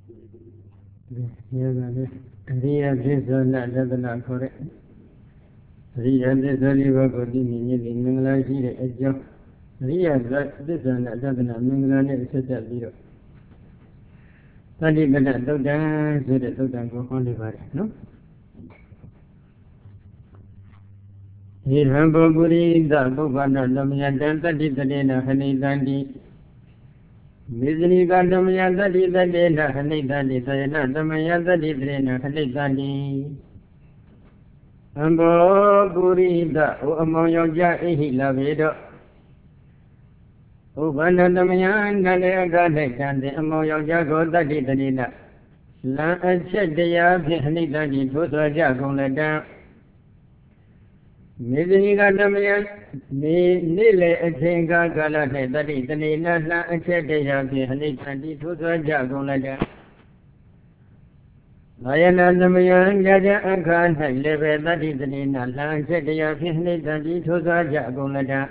Riya Vizana Ladana Kore Riya Vizali Vagodi Mini Mingla Jiri Ejo Riya Vizana Ladana Mingla Seta Biro Tadi Gada Dodan Zeda Dodan Go Holy Vare, no? Hirambo Guri Dabovana Lamia Danta di Dana Hani Dandi Mizri Gadamaya di Dana Hani Dandi Dana Damaya di Dana Hani Dandi Ambo Guri da Amoyo Jai Lavido Ubana Damaya Dale Gade Dandi Amoyo Jago Dadi Dana La Achedia Hani Dandi Tosa Jago Leda Mizri Gadamaya Nile Atenga Gala Dadi Dana La Achedia Hani Dandi Tosa Jago Leda Mayana Namaya Jaja Akan Leve Dadi Dana La Achedia Hani Dandi Tosa Jago Leda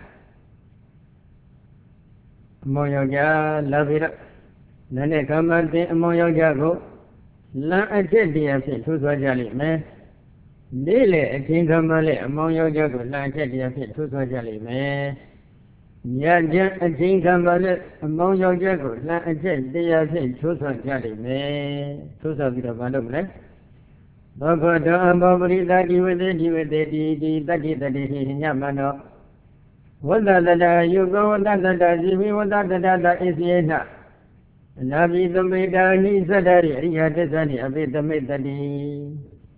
Moyoja Lavira Nane Kamate Moyoja Go La Achedia Tosa Jali Me Nile Atingamale Moyoja Go La Achedia Tosa Jali Me Yaja Atingamale Moyoja Go La Achedia Tosa Jali Me Tosa Vira Balole Bogota Bobri Dadi with the Dadi Yamano Wada Dada Yugo Dada Zivi Wada Dada Isiena Nabi the Medani Zadari Yadazani Abid the Medani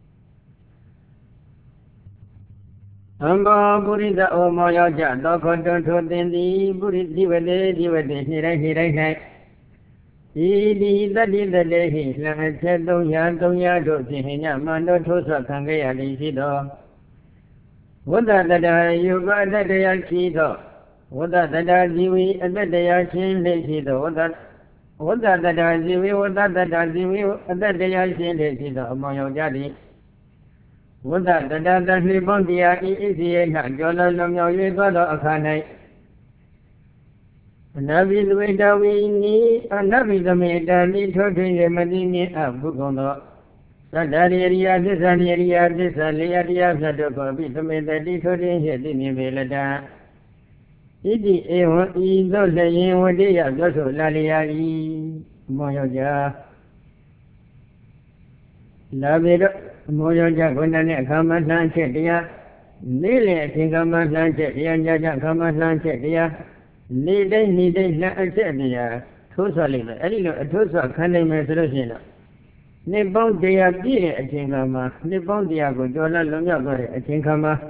Amba Burida O Moyaja Dokoton to the Burid Divade Hira Idi Dadi the Lehi Lachedo Yado Zihina Mando Tosa Kangaya Lizido Wada Dada Yuga Dada Kido Wada Dada Zivi and the Dayashin Lezido Wada Dada Zivi Wada Dada Zivi and the Dayashin Lezido Moyojadi Wada Dada Libondia Isiena Jola Lomyo Yugodo Akane Nabi Luidawini Nabi the Medani Totin Madini Abugono Sadaria Desaneria Desalia Sadoko Bitamedi Totin Hedini Velada Idi Ewa Ido Layin Wadia Goso Laliai Moyoja Lavido Moyoja Gunane Kamasan Chetia Nile Kamasan Chetia Jaja Kamasan Chetia Nide La Chetia Tosalina Elino Tosa Kaname Solution Nipon Dia Bire a Chingama Nipon Diago Jola Lumia a Chingama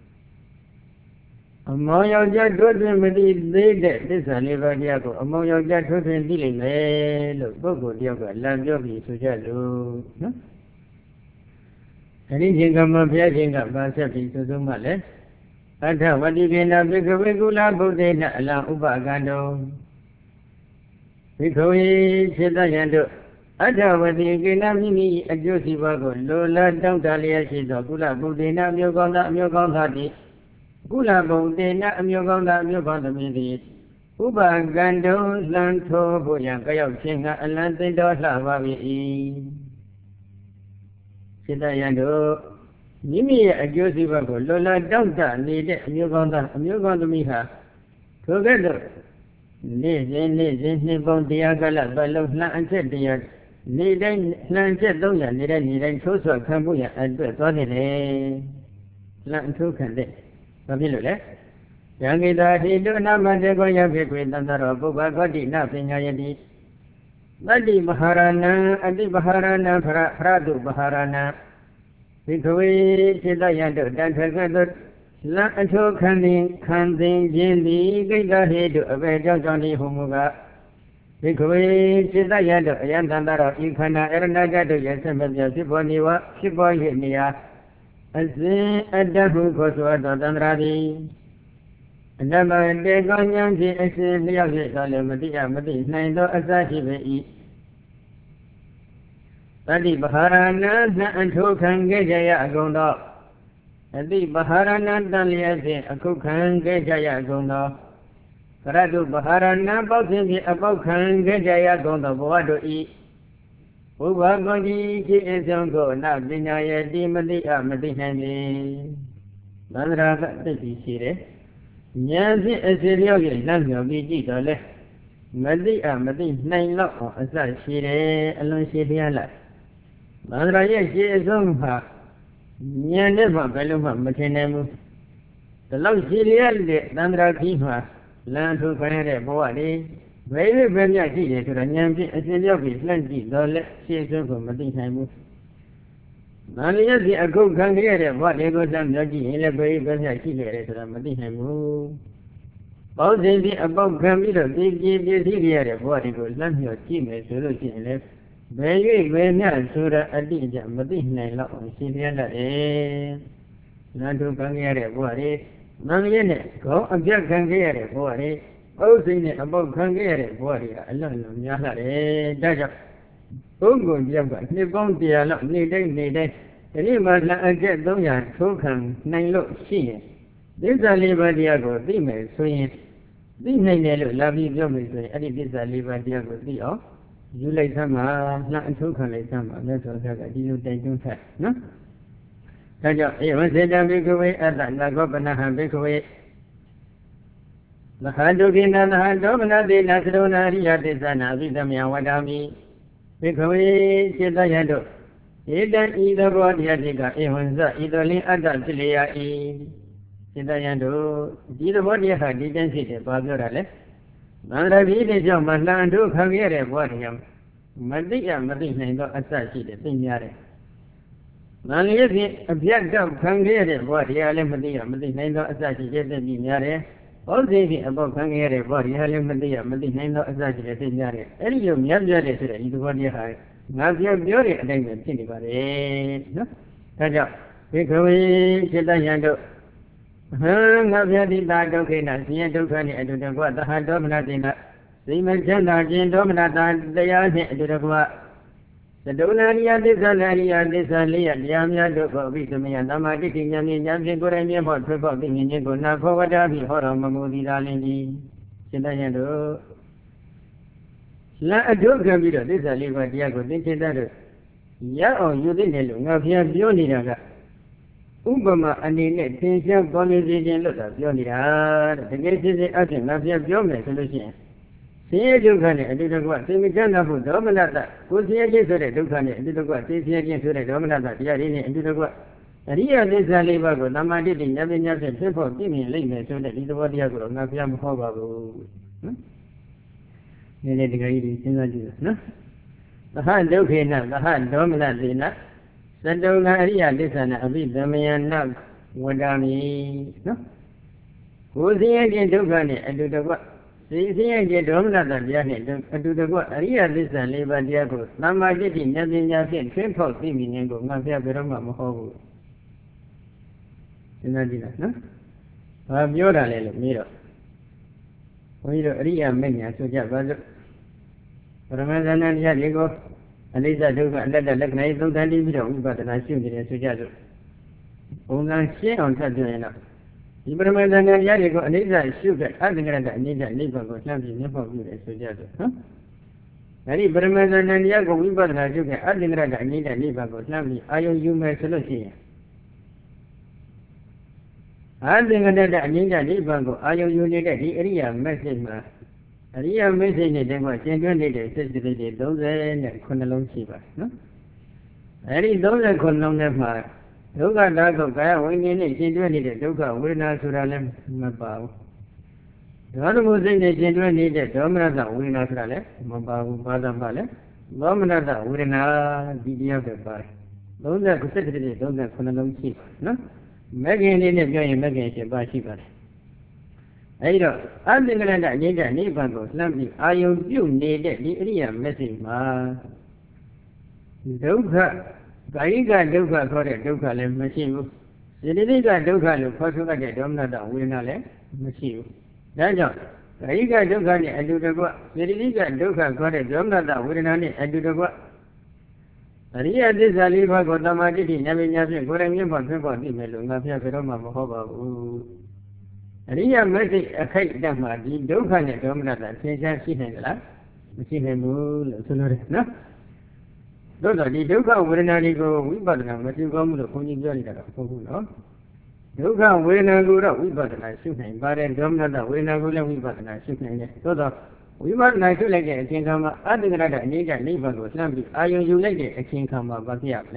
Among your jet children with this a liver diago, among your jet children dealing look Bogo Dioga, Lamjobi, Sujalu. Anything come up here, Basapi to Zumale. At what you can have a regular Bodena, La Ubagando. Because Chedayando. At what you can have me a Josie Bago, Lola, Down Dalia, Gula, Bodena, Myogon, Gula Bodena, Myogon, Midi. Uba Gando, Lanto, Boyanka, Chinga, and Lantin Dosla, Chedayando. Nimi a Josie Bago, Lola, Down, need Myogon to Miha. Together. Listen, Nibon Diagala, Balona, and said the Nidan Lanset Doya, Nidan Tosa, Cambuya, and Tony Lan took and day. Family. Yangida, he do not matter going up with another Buba, nothing I did. Badi Baharana, Adi Baharana, Pradu Baharana. Because Chedayando, Dantagadot. La Anto Kandin, Jindi, Gida Head of a Johnny Humuga. Because Chedayando, Yandandara, Ikana, Ernagado, Yasamia, Siboniwa, Sibonia, as the Adahu Koswada Danradi. And number de Gonyan, the Exilias, Alamadia, Madi, Nando Asashi. Badi Baharana, and who can get a gondo. The Baharana Dalia, a cook and Gajaya Gondo. Radu Baharana, about the about can Gajaya Gondo, Boado E. ဥပဂုံတိရှိအဆုံးကိုနပညာရဲ့တိမတိအမတိနိုင်လေသန္တရာကသိပြီရှိတယ်ဉာဏ်ဖြင့်အစီလျောက်ရဲ့လမ်းမြော်ပြီးကြည့်တော့လေမတိအမတိနိုင်တော့အောင်အစရှိတယ်အလွန်ရှိပြလိုက်သန္တရာရဲ့ရှိအဆုံးဟာဉာဏ်နဲ့မှဘယ်လိုမှမထင်နိုင်ဘူးဒီလောက်ရှိရတဲ့သန္တရာကြီးမှာလမ်းထုတ်ခိုင်းတဲ့ဘဝလေးဘယ်လိုပဲမြတ်ရှိတယ်ဆိုတော့ဉာဏ်ဖြင့်အစဉ်ပြောက်ပြီးလှမ်းကြည့်တော့လက်ရှင်းဆုံးကိုမသိနိုင်ဘူး။နာလျက်စီအခုခံရတဲ့ဘဝလေးကိုလှမ်းပြောကြည့်ရင်လည်းဘယ်လိုပဲမြတ်ရှိတယ်ဆိုတော့မသိနိုင်ဘူး။ပေါင်းစဉ်ပြီးအပေါက်ခံပြီးတော့ပြည့်စည်ရတဲ့ဘဝတွေကိုလှမ်းပြောကြည့်မယ်ဆိုလို့ရှိရင်လည်းဘယ်၍ပဲမြတ်ဆိုတဲ့အတိအကျမသိနိုင်တော့ရှင်းပြရတယ်။လမ်းထုတ်ခံရတဲ့ဘဝတွေနာလျက်နဲ့ခေါင်းအပြတ်ခံရတဲ့ဘဝတွေဥစ္စိနဲ့အပေါက်ခံခဲ့ရတဲ့ဘဝတွေကအလွန်များလာတယ်။ဒါကြောင့်ဘုံကုန်ပြောက်ကနှစ်ပေါင်း100လောက်နေတိုင်းဒီနေ့မှလအကျက်300ထိုးခံနိုင်လို့ရှိရင်သစ္စာလေးပါးတရားကိုသိမယ်ဆိုရင်သိနိုင်တယ်လို့လာပြီးပြောမယ်ဆိုရင်အဲ့ဒီသစ္စာလေးပါးတရားကိုသိအောင်ယူလိုက်သမှာလှအထိုးခံလိုက်သမှာမြတ်စွာဘုရားကဒီလိုတိုင်တွန်းထားနော်။ဒါကြောင့်ဧဝံစေတံဘိက္ခဝေအတ္တနာဂောပနဟံဘိက္ခဝေသဟဒုက္ခိနသဟဒေါမနတိနသရုဏရိယသစ္စာနာအဘိဓမ္မယဝဒာမိဘိက္ခဝေစေတယတုဧတံဤသဘောတရားတိကဧဝံဇဤတော်လင်းအတ္တဖြစ်လျာ၏စေတယတုဒီသဘောတရားဟာဒီတန်းဖြစ်တယ်ဘာပြောတာလဲသန္တရာပြီးတဲ့ကြောင့်မလှန်တို့ခံရတဲ့ဘဝတရားမသိရမသိနိုင်တော့အစရှိတယ်သိများတယ်။နာလျက်ဖြင့်အပြတ်တော့ခံရတဲ့ဘဝတရားလည်းမသိရမသိနိုင်တော့အစရှိတဲ့သိများတယ်။ဟုတ်သေးပြီအပေါက်ခံရတဲ့ဘဝတရားလည်းမသိရမသိနိုင်တော့အစရှိတဲ့သိများတယ်။အဲ့ဒီလိုမြတ်ပြတဲ့ဆိုတဲ့ဒီသဘောတရားဟာငါပြောတဲ့အတိုင်းပဲဖြစ်နေပါတယ်နော်။ဒါကြောင့်ဘိက္ခဝေစေတယံတို့ငါပြတိတာဒုက္ခိနဆင်းရဲဒုက္ခနှင့်အတူတကွသဟဒေါမနတိနစိမချမ်းသာခြင်းဒေါမနတာတရားနှင့်အတူတကွသဒုဏရိယသစ္စာနာရိယသစ္စာလေးရတရားများတို့ကိုအဘိဓမ္မယသမာဓိဋ္ဌိဉာဏ်ဖြင့်ကိုယ်တိုင်မြင်ဖို့ထွက်ဖို့သိမြင်ခြင်းကိုနာခောဝတ္တဖြင့်ဟောတော်မမူသည်သာလင်သည်စေတယံတို့လာအထုခံပြီးတော့သစ္စာလေးပါးတရားကိုသင်္ချေတတ်တို့ရအောင်ယူသိတယ်လို့ငါဖျားပြောနေတာကဥပမာအနေနဲ့သင်ရှားပေါ်နေစေခြင်းလို့သာပြောနေတာတဲ့တကယ်စစ်စစ်အဖြစ်ငါဖျားပြောမယ်ဆိုလို့ရှိရင်ဆင်းရဲဒုက္ခနဲ့အတူတကွသိမချမ်းသာဖို့ဒေါမနတကိုဆင်းရဲခြင်းဆိုတဲ့ဒုက္ခနဲ့အတူတကွသိဆင်းရဲခြင်းဆိုတဲ့ဒေါမနတတရားတွေနဲ့အတူတကွအရိယသစ္စာလေးပါးကိုသမာဓိတိဉာဏ်ပညာဖြင့်ဖြစ်ဖို့သိမြင်လိမ့်မယ်ဆိုတဲ့ဒီသဘောတရားကိုတော့ငါဖျားမဟောပါဘူးနော်နည်းနည်းတကယ်ကြီးစဉ်းစားကြည့်နော်သဟဒုက္ခေနသဟဒေါမနတိနသတုံအရိယသစ္စာနာအဘိဓမ္မယနာဝဒာမိနော်ကိုဆင်းရဲခြင်းဒုက္ခနဲ့အတူတကွသိဆင်းရဲခြင်းဒေါမနတတရားနဲ့အတူတကွအရိယသစ္စာလေးပါးတရားကိုသမာဓိတိဉာဏ်ပညာဖြင့်ထွန်းဖောက်သိမြင်ခြင်းကိုငါဖျားဘယ်တော့မှမဟောဘူးစဉ်းစားကြည့်လားနော်ဘာပြောတာလဲလို့မေးတော့ဘုန်းကြီးတို့အရိယမေညာဆိုကြပါစို့ပရမဇ္ဇနာတရားတွေကိုအနိစ္စဒုက္ခအတ္တလက္ခဏာရေးသုံးသပ်ပြီးတော့ဥပဒနာရှုနေတယ်ဆိုကြစို့ပုံစံရှင်းအောင်ထပ်ပြောရင်တော့ဒီပရမဇ္ဇနာတရားတွေကိုအနိစ္စရှုတဲ့အတ္တကရတအနိစ္စနိဗ္ဗာန်ကိုလှမ်းပြီးမျက်မှောက်ပြုတယ်ဆိုကြစို့နော်အဲဒီပရမဇ္ဇနာတရားကိုဝိပဿနာရှုတဲ့အတ္တကရတအနိစ္စနိဗ္ဗာန်ကိုလှမ်းပြီးအာယုံယူမယ်ဆိုလို့ရှိရင်အာသင်္ကတတအငြိမ့်တဲ့နိဗ္ဗာန်ကိုအာယုံယူနေတဲ့ဒီအရိယာမက်ဆေ့မှာအရိယာမက်ဆေ့နဲ့တည်းကကျင့်တွင်းနေတဲ့စိတ်စိတ်တွေ39လုံးရှိပါနော်အဲဒီ39လုံးထဲမှာဒုက္ခတာကိုကာယဝိညာဉ်နဲ့ကျင့်တွင်းနေတဲ့ဒုက္ခဝေဒနာဆိုတာလည်းမပါဘူးဒေါသမှုစိတ်နဲ့ကျင့်တွင်းနေတဲ့ဒေါမနတဝေဒနာဆိုတာလည်းမပါဘူးဘာသာမှလည်းဒေါမနတဝေဒနာဒီတရားပဲပါတယ်39လုံးရှိပါနော်မဂ္ဂင်လေးနဲ့ပြောရင်မဂ္ဂင်7ပါးရှိပါတယ်အဲဒီတော့အသင်္ကရတအငြိမ့်တဲ့နိဗ္ဗာန်ကိုလှမ်းပြီးအာယုံပြုတ်နေတဲ့ဒီအရိယာမက်ဆေ့မှာဒုက္ခကာယကဒုက္ခခေါ်တဲ့ဒုက္ခလည်းမရှိဘူးစေတသိက်ဒုက္ခလို့ခေါ်ဆိုတဲ့ဒေါမနတဝေဒနာလည်းမရှိဘူးဒါကြောင့်ကာယကဒုက္ခနဲ့အတူတကွစေတသိက်ကဒုက္ခခေါ်တဲ့ဒေါမနတဝေဒနာနဲ့အတူတကွအရိယသစ္စာလေးပါးကိုသမာဓိဋ္ဌိဉာဏ်ပညာဖြင့်ကိုယ်တိုင်မြင်ဖို့ဖြစ်ဖို့သိမယ်လို့ငါဖျားဘယ်တော့မှမဟောပါဘူးအရိယမဂ္ဂိအခိုက်အတန့်မှာဒီဒုက္ခနဲ့ဒေါမနတသင်္ချာရှိနိုင်ကြလားမရှိနိုင်ဘူးလို့ဆိုလိုတယ်နော် Those are the Duka Winanigo, we button and what you come to Pony Johnny. Duka Winagura, we button I shoot him, but then Domina, Winagula, we button I shoot him. So we button I shoot like a king come up, I think that I need a neighbor was lumpy. I you like a king come up, but yeah,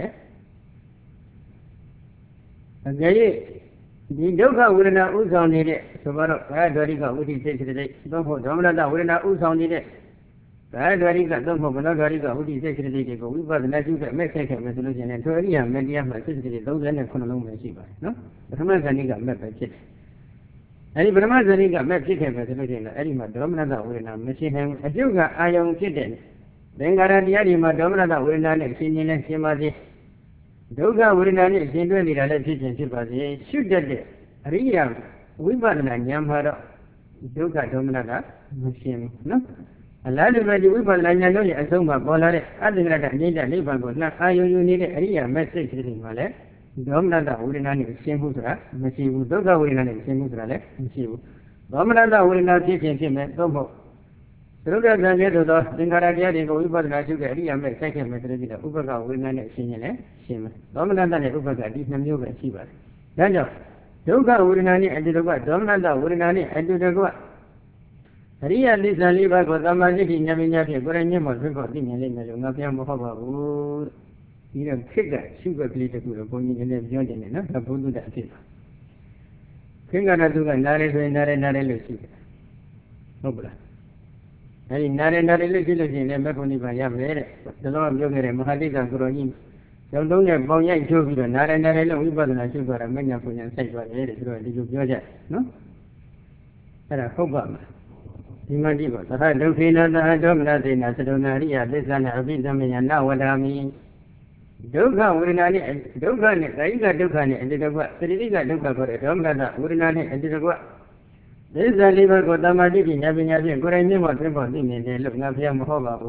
and the Duka Winna Uzon need it. So what I got what he said today. Don't hold Domina, Winna Uzon need it. I got don't hold another what he said today. We button I shoot a Mexican resolution and 30 and many of my sisters, those and a Konolan Shiba. No? The American got met by Chit. Any Brahmazani got met Chit resolution, Eddie Madonna Winna, machine him, a Juga Iron Kitten. Then got at the Adima Domina Winna and Sinian and Simadi. Doga Winna is in the electrician Shiba, shoot that day. Ria, we button and Yamhara. Doga Domina, machine, no? A lot of the women like Nanoli and Soma Bolare, I think that I need a labor was not I you need a real message in Malay. Domina Winna is Simhusra, Machine Doga Winna is Simhusra, Machine. Domina Winna teaching him at Domo. Doga Zanedo, Singaradia, go over the Sugar, and make second method of Uberga Winna is Singing, Sim. Domina Uberga, this new Shiva. Daniel, Doga Winna and the what? Domina Winna and do the what? Ria Lisa Liva was a magic in Yamina, Goranium was recording in the Napiam Mohava. You don't kick that sugar plate to the pony and then join in enough to put that tip. Kingana to the Nare Lucy. Nobla. And in Nare Lucy in the Maconi by Yam, the Lord Yoga and Mahadika Gronin. Don't have Bonya Jovi and Nare, we bought a sugar and many of them say, well, it is going to do Georgia. No? And I hope I'm. Imadigo, the Hydrofina, the Hydromatin, Asadonaria, this and I beat them in now what I mean. Doga, Urinani, Doga, Raika Dukani, and the what? Siriga Duka for a Domana, Urinani, and the what? This is a liver got the Madidi, having a good name of them for them, and they look up here Mohova.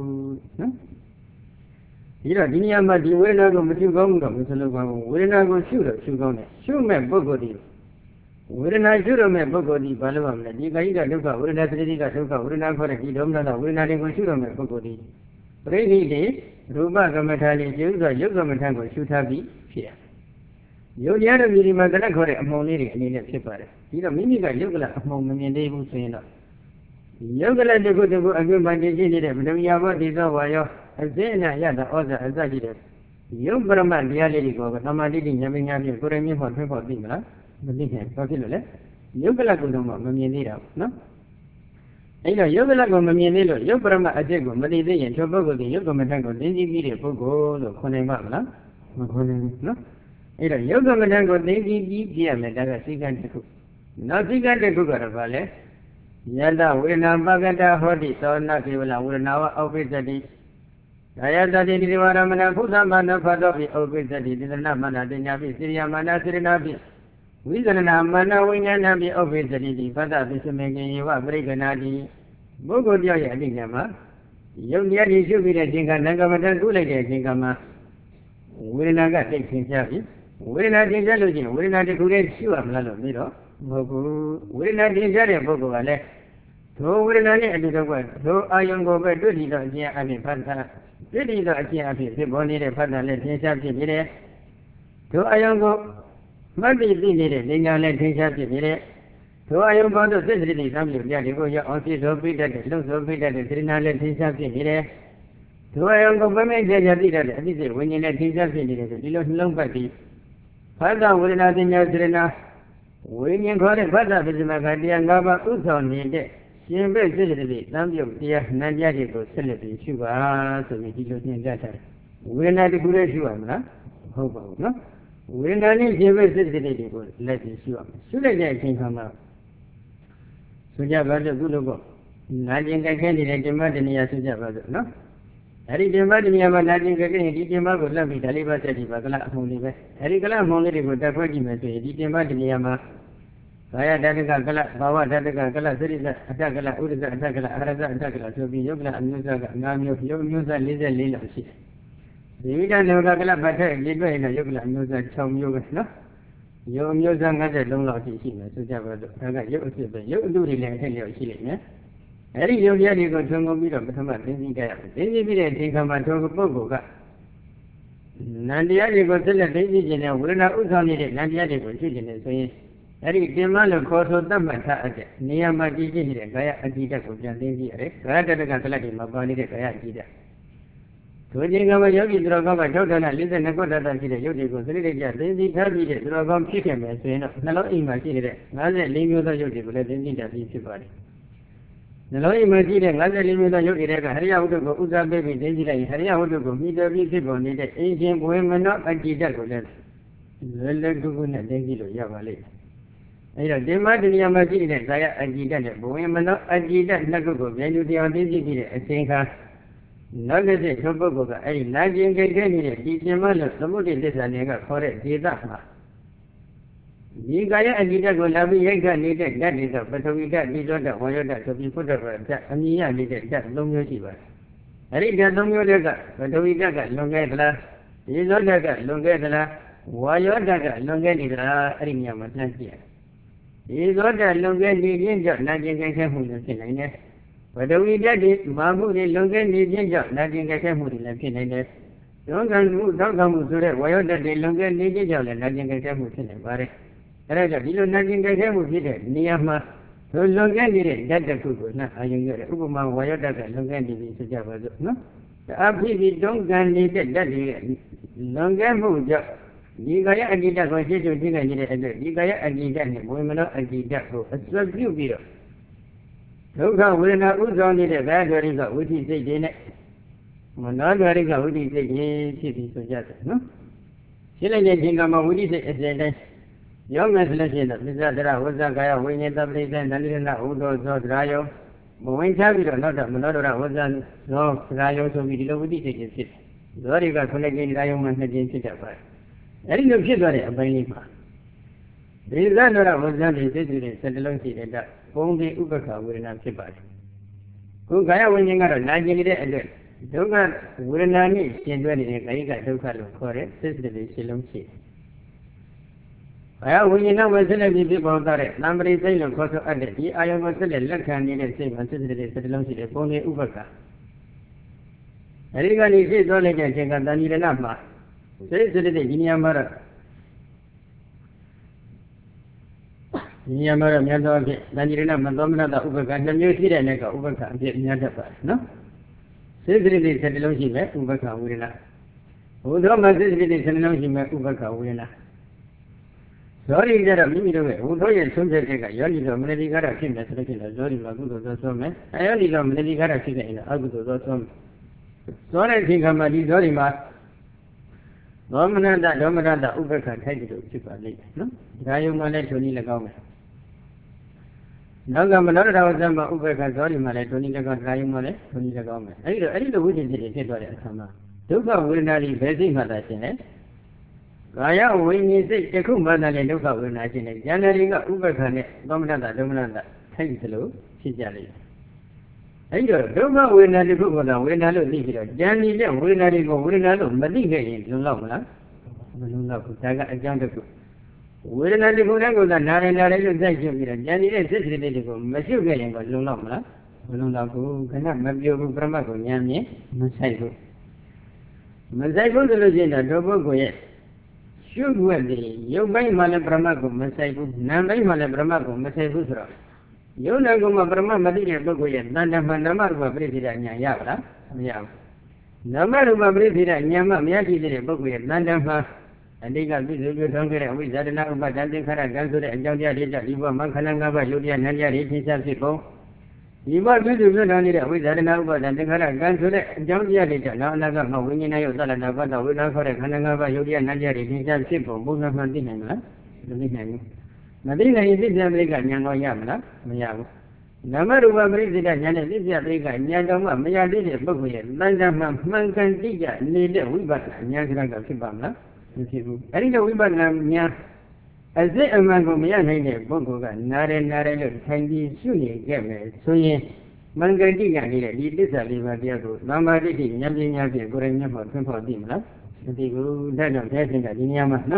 You know, Dinyama, the winner of Mutugongo, Mr. Winner go shoot a Shugone, shoot me Bogodi. When I shoot him at Bogodi, Balam, the Diga Duka, when I said Diga Duka, when I got a Domana, when I didn't shoot him at Bogodi. Rainy day, Ruba Gamatali, Yoga Matango, shoot happy, fear. You the other meeting Magana among lady and in a separate. You know, Mimiga Yoga among many neighbors saying, Yoga let the good again by the Gilly, but we have what is over, as then I had the other as I did. You Brahman, the other go, but I'm not eating having a good name for people, Dimla. Popular. Yoga Gudoma, Mamia, no? Yoga Mamia, Yoga Ajego, Madi, and Tobago, the Yoga Matango, Daisy Video, Pogo, the Conema, no? Yoga Matango, Daisy, Gia, Madaga, Sigan Cook. Not Sigan Cook, Valley. Yada, Wina, Bagada, Hodi, so not even a woman now office that is. I had that in the Varamana, Pusamana, Padovi, office that is in the Namana, the Navi, Syria, Mana, Sirinabi. We can have Mana, we can have the office that is, but that is making you a break and Adi. Bogo Joya, Dingama. Young Yadi should be the Jinga, Nagamadan, Gulay, Jingama. We not got taking service. We not in Jealousy, we not a good shoe of Lalo, Miro. We not in Jari Bogo, Ale. So we not a little word. So I young go back to the I mean, Panta. Really, the Akia, the Bonnie, the Panta, let him have the So I young go. Maybe they needed, they now let him have the So I am going to say the family of Yadigo, on his office that looks of it that the three now let him have the So I am going to make the Yadida, when you let him have the long party. Father will not in your dinner. When you call it Father, Magadi and Gaba Uzon in there. She embraces some of dear Nadiadico celebrity sugar, so we did that. We're not a good issue, hope, no? We're not in the let it show. Should I get come out? So you have a good logo. Nothing I can't let him out in the Suja, no? I didn't imagine me about nothing again, he came out with Lambi, Taliba said, Bagala only. Ericala only would have heard him as he didn't imagine Yama. Saya Dadaka Gala, Bawa Dadaka Gala, Sirisa, Atagala, Uriza, Atagala, Araza, Atagala, so be Yoga and Musa, Namio, Musa, Liza, Lila. We don't know Gala, but I live in a Yoga and Musa, Chom Yoga, no? Yo Musa has a long loss in China, so Java, you do relate to your chilling, Eri Yoga, you go to Mobile, but I'm not thinking that. Then you didn't think about Togo Boga. Nandia de Gosella Daisy and Willa Uzani, Nandia de Gosilla, saying, Eric Demal Corso Damata, near Magigi, Gaya Agita, Daisy, rather than Galati, Mabani, Gaya Agita. Switching over Yogi Drogova, Jordan, and listen to Goda, Yogi Gosilla, Daisy, Tabi, Drogom chicken, and saying, Hello, in my city, rather leave you the Yogi, but I didn't need a busy body. The law imagine another limit of Yogi, Haria would go Uza baby, Daisy, Haria would go meet the people, needed Asian women not Agita, let go and Daisy Yavali. They might be Yamaki, Zaya Agita, women not Agita, Nago, then you the Daisy, I think her. Nugget, Toboga, a Nigerian candidate, DJ Mother, somebody this and they got for it, Didama. You got a Gita go love Yaga needed, that is a but we got these other warrior to be put over that Mia needed that long receiver. I read that long yoga, but we got Longatla, is other Longatla, warrior dagger, Longatla, Arimia Matlantia. Is other Longat, Nigerian who is in whether we did it, Mabu, the Longan, the ginger, nothing I can put in a pin in it. Don't come to that, why are the Longan, the ginger, and nothing I can put in it, but you nothing I can put it, Niama. So Longan did it, that's the good, not I get it. Ubama, why are the Longan did it, Java, no? The Api don't can need it, that is Longan moved up. You got a guitar, consider to dig you got a guitar, women are a guitar, a sub you beer. Look how we're not only the bad wearing out, which is in it. We're not wearing out, which is a city suggested, no? Chilling on what is it? Young as legend, Mr. was a guy winning the place and a little Udo Drayo. But when Savio, not a Monodora was on no Rayo, so we don't need it. Very got collecting Rayo and against it. I didn't know shit about it, by Nima. The Zandora was done in this along seated that only Ubaka will not keep back. Who got winning out of Nigeria and then Doga will not need Sindwell in a Gaga Doka for it, says the Silum Sea. I have winning now was a people got it. Number is a cost of Addy. I was a little candidate, same as the Silum Sea, only Ubaka. I regard it all again, and Daniel Lama. Says the Guinea Mara. Yamara Mado, Nanirina, Madonna, Ubaka, and you see and Ubaka, Yadapa, no? Civili said Lojima, Ubaka, Willa. Udoma Civili said Lojima, Ubaka, Willa. Sorry, there are many away. Udoy and Sunday, Yoli, Medicara, Kim, that's like a Zori Magudo Some. I only know Medicara in Agudo Some. So I think I'm a Zorima. Domana, Ubaka, take it to Chipa Lake, no? Rayumale to Nila Gomez. Naga Manora was a Ubaka, Zorimale, to Nila Rayumale, to Nila Gomez. I didn't know which is it, Sama. Duka will not be busy, Mother Senate. Gaya, when you say Takumana and Duka will not in it. Generally, Ubaka, Domana, thanks hello, Sijali. I don't will not do what I will not leave it. Janny, will not go, will not look, but leave it in Lomla. Taga a jungle. Will not go down with another narrative. Janny is related, Monsieur Gaying was Lomla. Lulaku cannot have you from a Yami, Masaigo. Masaigo the Lugina, Dobo, yes. Should well be, you buy Malabramago, Masaigo, Namay Malabramago, Masaigo. You know, Brahma Madia Bogoyan, Nanda Mandamarva President Yavra, Yav. Namarva President Yama Miyaki Bogoyan, Nanda, and they got visible hungry with that number, but then they had a gun to the Anjonia Lida, Iva Mankalanga, Julia Nanya, 18 people. You were visible only with that number, and they had a gun to the Anjonia Lida, now Naga, winning a Yozala, Navada, we know for a Kananga, Julia Nanya, 18 people, Bunga Mandina, the Madina is this America, Yango Yamna, Mayam. Namaruba President Yanis is Africa, Yagama, Mayadi, Boguya, Nandam, Mankan Diga, Nida, Wibat, Yagraga Kibana. I think we but Nya. As they among Mian, Bogoga, Nare, Tandy, Suni, Gamer, Suni, Mangadiga, this are Livadio, Namadi, Yamia, Gorenia, or Temple Dimla, the Guru, that of Testing at Yamana.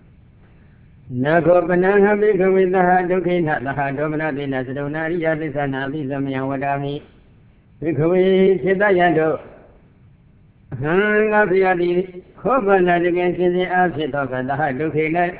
Nago Banana become with the Hadokin, the Hadomana, the Nazadona, Yadis and Abizam Yawadami. Because Sidayado Hanga Piadi, Hopana against the outset of the Haduki,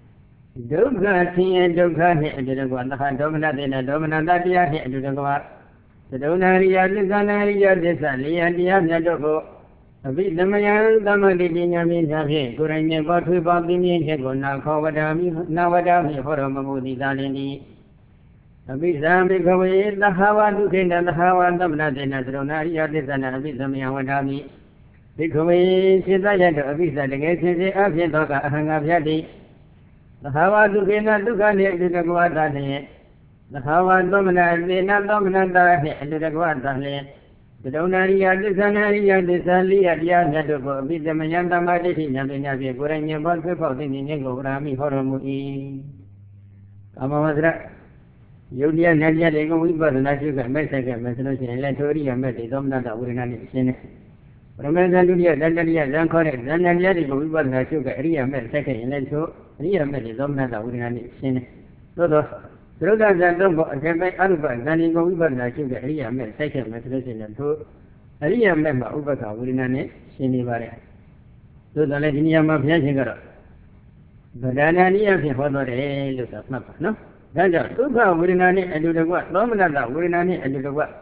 Duka, Duka, and the one, the Domina, and the Domina, that you had to go. The Donaria, the Zanaria, the Sally, and the Abnadoko. A bit the Mayan, the Madina, Javi, Kurang, but we bought the Nian, now covered now Adami for a Mamudi Dalini. A bit Zambi away, the Hawa Dukin and the Hawa Domina, the Donaria, the Zanabi, the Miawadami. Because since I had a visa against the Avian Doga, hang up Yadi, the Hawa Dukina Dukani to the Guadani, the Hawa Domina, the not dominant and the Guadani, the Donaria, the Zanaria, the Salia, the Yanago, with the Mayanda Madisi, and the Navi, Gurania, but before the Ningo, Rami, Horomui. Amazra, Julia, Nadia, they go with the National Message and Latoria, and the Domina, Urinani. Remember, Dalia, Zancore, Zanalia, we were not sugar, Ria met second in Leto, Ria met his own mother, Urinani, Sin. Toto, through that, Alba, Zanigo, we were not sugar, Ria met second, Methodist and two, Ria member, Ubaka, Urinani, Sinivare. So the Latinia of Yasinger. But Dania, for the look at Mapa, no? That's Uba, Urinani, and do the what? Domina, Urinani, and do the what?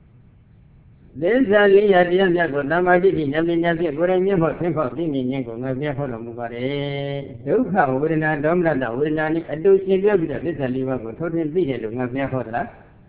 This is Ali at the end of Namadi, Namina, Gurania, for Temple, Yango, Navia, Mubare. Duka, Urina, Domna, Urinani, and do see this is a liver, totally video, Navia Hola.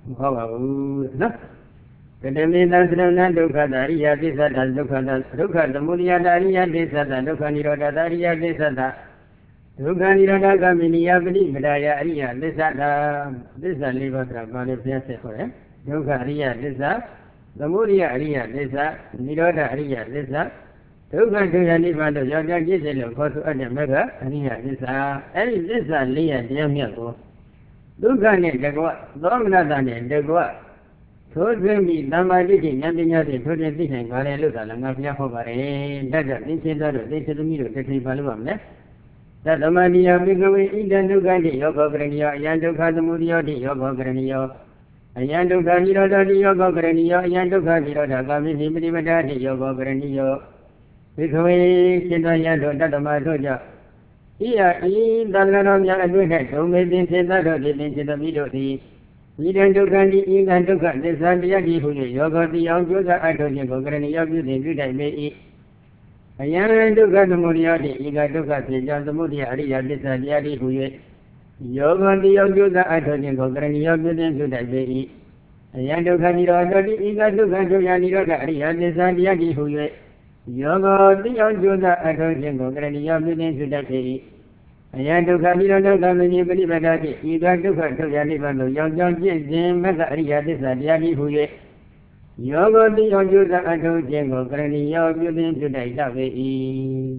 No? The Demina, Duka, Daria, this at Duka, the Muria, Daria, this at Dukaniro, Daria, this at Dukaniro, Gaminia, Medaya, this at this is a liver, Gamalia, Duka, Ria, this at the Muria Aria, Lisa, Niroda Aria, Lisa, Tuka to the Nivan of Yoga Gisel, Kosu and the Mega, Aria, Lisa, and Lisa, Lia, Yamiako. Duka, the Goa, Domina, the Goa. So, me, Namadi, Yamina, put a thing and Galeluka, and Mafia Hobare, that incident, they said to me to take Baluam left. That the money of the Gui, Indian Dugani, Yoko Grania, Yanduka, the Murio, Yoko Granio. Ayanduka Niroda Yoga Granio, Yanduka Niroda, Gami, Yoga Granio. Because Yando Dadamadoja. Here, in the Lanoya Agreement, who made the Senado, the video. We don't do Gandhi, in and Duka, the Sandiaki, who yoga the young Yoga, I don't go Granio, the good I may eat. Ayanduka the Muriati, Igaduka, the John the Muriati, the Sandiaki, who Yoga the Yoga, I told you, Granio, to that baby. Ayando Caniro, Igaduka, Yaniro, the Sandiaki, who Yoga the Yoga, I told you, Granio, to that baby. Ayando Caniro, Gamini, Belibadaki, Igaduka, Yanivano, Young John Jim, Mazaria, the Sandiaki, who Yoga the Yoga, I told you, Granio, to that baby.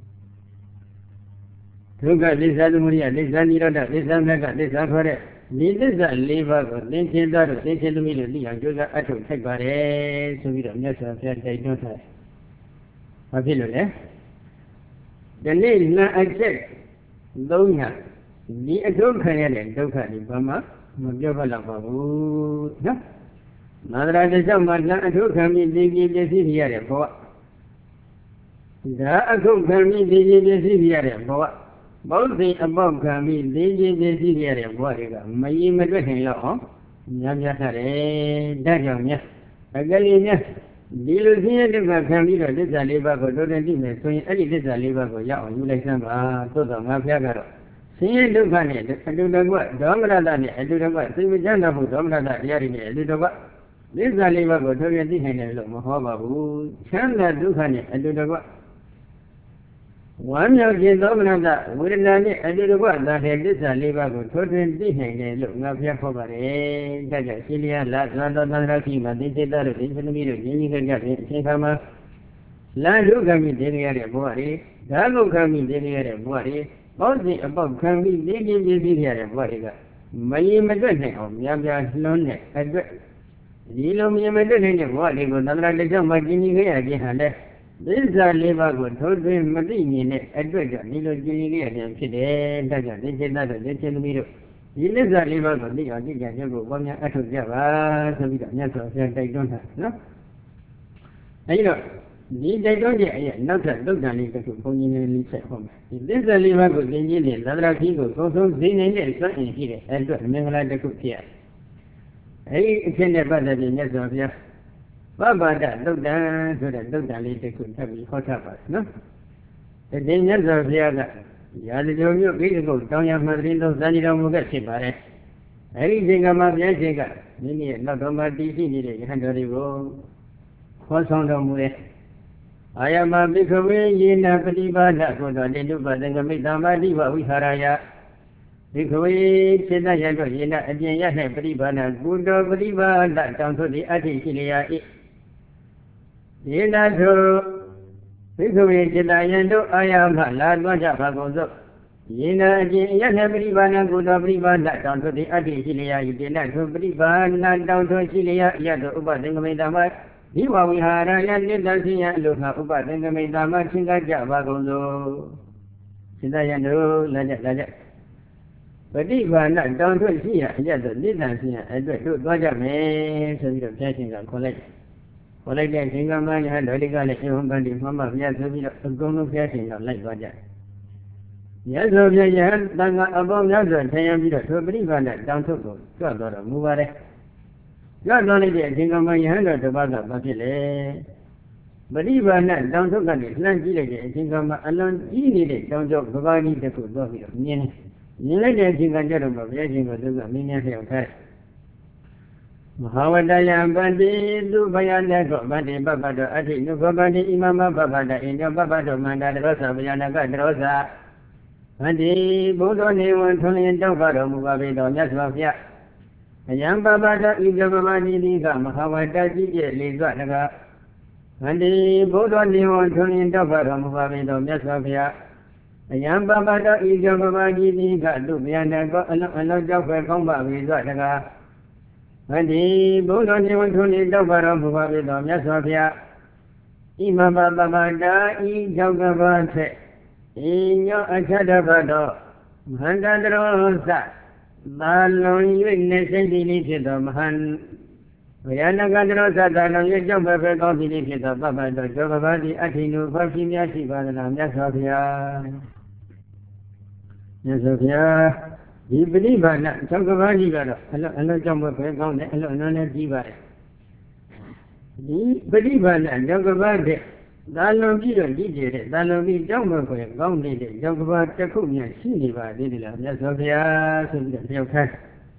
Luka, this Almuria, this Anirada, this Amaka, this Afare, this is a liver, this is that, this is the middle, and Joga Atu, take by a Sumida, yes, I don't have. I feel it, The name is not accept. Donya, the Adol Canadian, Doka, Bama, Mujava Lava, no? Mother, the Zaman, not to come in, they give the city area for. The Adol come in, they give the city area for. Both the above can be the area of Wariga, my immediate law, Yamyatare, Dajamia, a Galina, Dilusia can be this a liver for Dodin, so any this a liver for Yao, you like some to the Mafia. See, look on it, I do the work, Domina, I do the work, see, we don't know who Domina, Yarin, I do the work. This is a liver for Dodin, and Mohova, who Chandler do on it, I do the work. One of the Domina, we learn it, I do the work that had this a liver for Dodin, and look, Mafia for Jaja, Cilia, London, Rakima, this is that, this is the middle, you can get it, Sinkama. Land who can be the area of Wari, Dago can be the area of Wari. All the above can be the area of Wariga. My immediate of Yabia Lone, address. Zilo Yamadan of Warigo, Nala, my Guinea again. This is a liver good, told him Madini, address, Nilo Guinea and Chile, Daja, this is another, this is the middle. He lives a liver good, the Yago, one at Java, so we don't have, I don't have, no? You know. ဒီတိုက်တွန်းချက်အရနောက်ထပ်သုတ်တန်လေးတစ်ခုဘုန်းကြီးလည်းလေးဆက်ဟောမယ်ဒီသစ္စာလေးပါးကိုသင်ကြည့်တဲ့သာသနာ့ကြီးကိုကုန်ဆုံးသိနေတဲ့စွမ်းအင်ရှိတဲ့အဲ့အတွက်မင်္ဂလာတစ်ခုဖြစ်ရအဲ့ဒီအဖြစ်နဲ့ပတ်သက်ပြီးမြတ်စွာဘုရားပပ္ပဒသုတ်တန်ဆိုတဲ့သုတ်တန်လေးတစ်ခုထပ်ပြီးဟောထားပါတယ်နော်ဒီမြတ်စွာဘုရားကရာဇဂုံမြို့ကိစ္စကိုတောင်းရမှသတင်းသုံးစံတော်မူခဲ့ဖြစ်ပါတယ်အဲ့ဒီအချိန်ကမှဘုရားရှင်ကမိမိရဲ့နောက်တော်မှာတည်ရှိနေတဲ့ယဟန်တော်တွေကိုခေါ်ဆောင်တော်မူတယ်အာယမဘိက္ခဝေယေနပฏิပါဒကိုတော်တေနုပသင်္ကမိတ္တမတိဝဝိဟာရယဘိက္ခဝေစေတရတော့ယေနအပြင်ရ၌ပฏิပါဒကုတော်ပฏิပါဒတောင်းဆိုသည့်အဋ္ဌိရှိလျာ၏ယေနသောဘိက္ခဝေစေတယံတို့အာယမလာသွားကြပါကုန်စို့ယေနအပြင်ရ၌ပฏิပါဒကုတော်ပฏิပါဒတောင်းဆိုသည့်အဋ္ဌိရှိလျာ၏တေနသောပฏิပါဒတောင်းဆိုရှိလျာယသို့ဥပသင်္ကမိတ္တမဒီဝဝိဟာရယနိတ္တသိယအလိုဟာဥပသင်္ကမိတ္တမချင်းကကြပါကုန်သောစိတ္တယံတို့လာကြပฏิဘာဏတောင်းထွက်ရှိရအရသို့နိတ္တသိယအတွက်တို့သွားကြမယ်ဆိုပြီးတော့ဘုရားရှင်ကခေါ်လိုက်တဲ့အချိန်ကမှယဟန်တော်တွေကလည်းအဝံပန္တိမှမဘုရားဆိုပြီးတော့အကုန်လုံးဘုရားရှင်ကလိုက်သွားကြမြတ်စွာဘုရားယဟန်တန်ခါအပေါင်းများစွာထင်ရပြီးတော့ထိုပฏิဘာဏတောင်းထွက်ကိုကြွတော်မူပါတယ်ရသွားလိုက်တဲ့အချိန်ကမှယဟန်တော်တစ်ပါးကဘာဖြစ်လဲပฏิဘာဏတောင်ထုတ်ကနေလှမ်းကြည့်လိုက်တဲ့အချိန်ကမှအလွန်ကြီးနေတဲ့တောင်ကျောကဘာကြီးတစ်ခုသွားပြီးတော့မြင်လိုက်တဲ့အချိန်ကကြတော့ဘုရားရှင်ကသူကမင်းများလျှောက်ထားမဟာဝတ္တယံပန္တိသူဘယနကောဗန္တိပပ္ပတောအဋ္ဌိနုဘောဗန္တိဣမမပပ္ပတအိညောပပ္ပတောမန္တတရောသဘယနကတရောသဗန္တိဘုဒ္ဓနေဝံထွန်လျင်တောက်ပါတော်မူပါပေတော်မြတ်စွာဘုရားအယံပပတဣဇဗမတိတိကမဟာဝတ္တကြီးပြည့်လေစွတကဗန္တိဘုဒ္ဓနေဝံထွန်လျင်တောက်ပါတော်မူပါပေတော်မြတ်စွာဘုရားအယံပပတဣဇဗမတိတိကသူဗျာဏကောအလုံးကြောက်ဖွယ်ကောင်းပါပေစွတကဗန္တိဘုဒ္ဓနေဝံထွန်လျင်တောက်ပါတော်မူပါပေတော်မြတ်စွာဘုရားဣမမပပတာဤကြောက်ကဘာထက်ဤညောအချတဘတော်မန္တတရောသသာလွန်၍နေစိတ်သည်ဖြစ်သောမဟာဘုရားနဂတရောသသာလွန်၍ကြောက်ပဲကောင်းသည်ဖြစ်သောပပ္ပတောဇောကဘာတိအဋ္ဌိနုဖောဖြစ်များရှိပါသလားမြတ်စွာဘုရားမြတ်စွာဘုရားဒီပฏิဘာဏဇောကဘာကြီးကတော့အလွန်ကြောက်ပဲကောင်းတယ်အလွန်အလွန်လည်းကြီးပါတယ်ဒီပฏิဘာဏဇောကဘာတဲ့သာလွန်ပြီးတော့ကြည့်ကြတဲ့သာလွန်ပြီးကြောက်မဲ့ခွေကောင်းနေတဲ့ဇောကဘာတစ်ခုများရှိနေပါသေးတယ်လားမြတ်စွာဘုရားဆိုပြီးတော့ပြောခိုင်း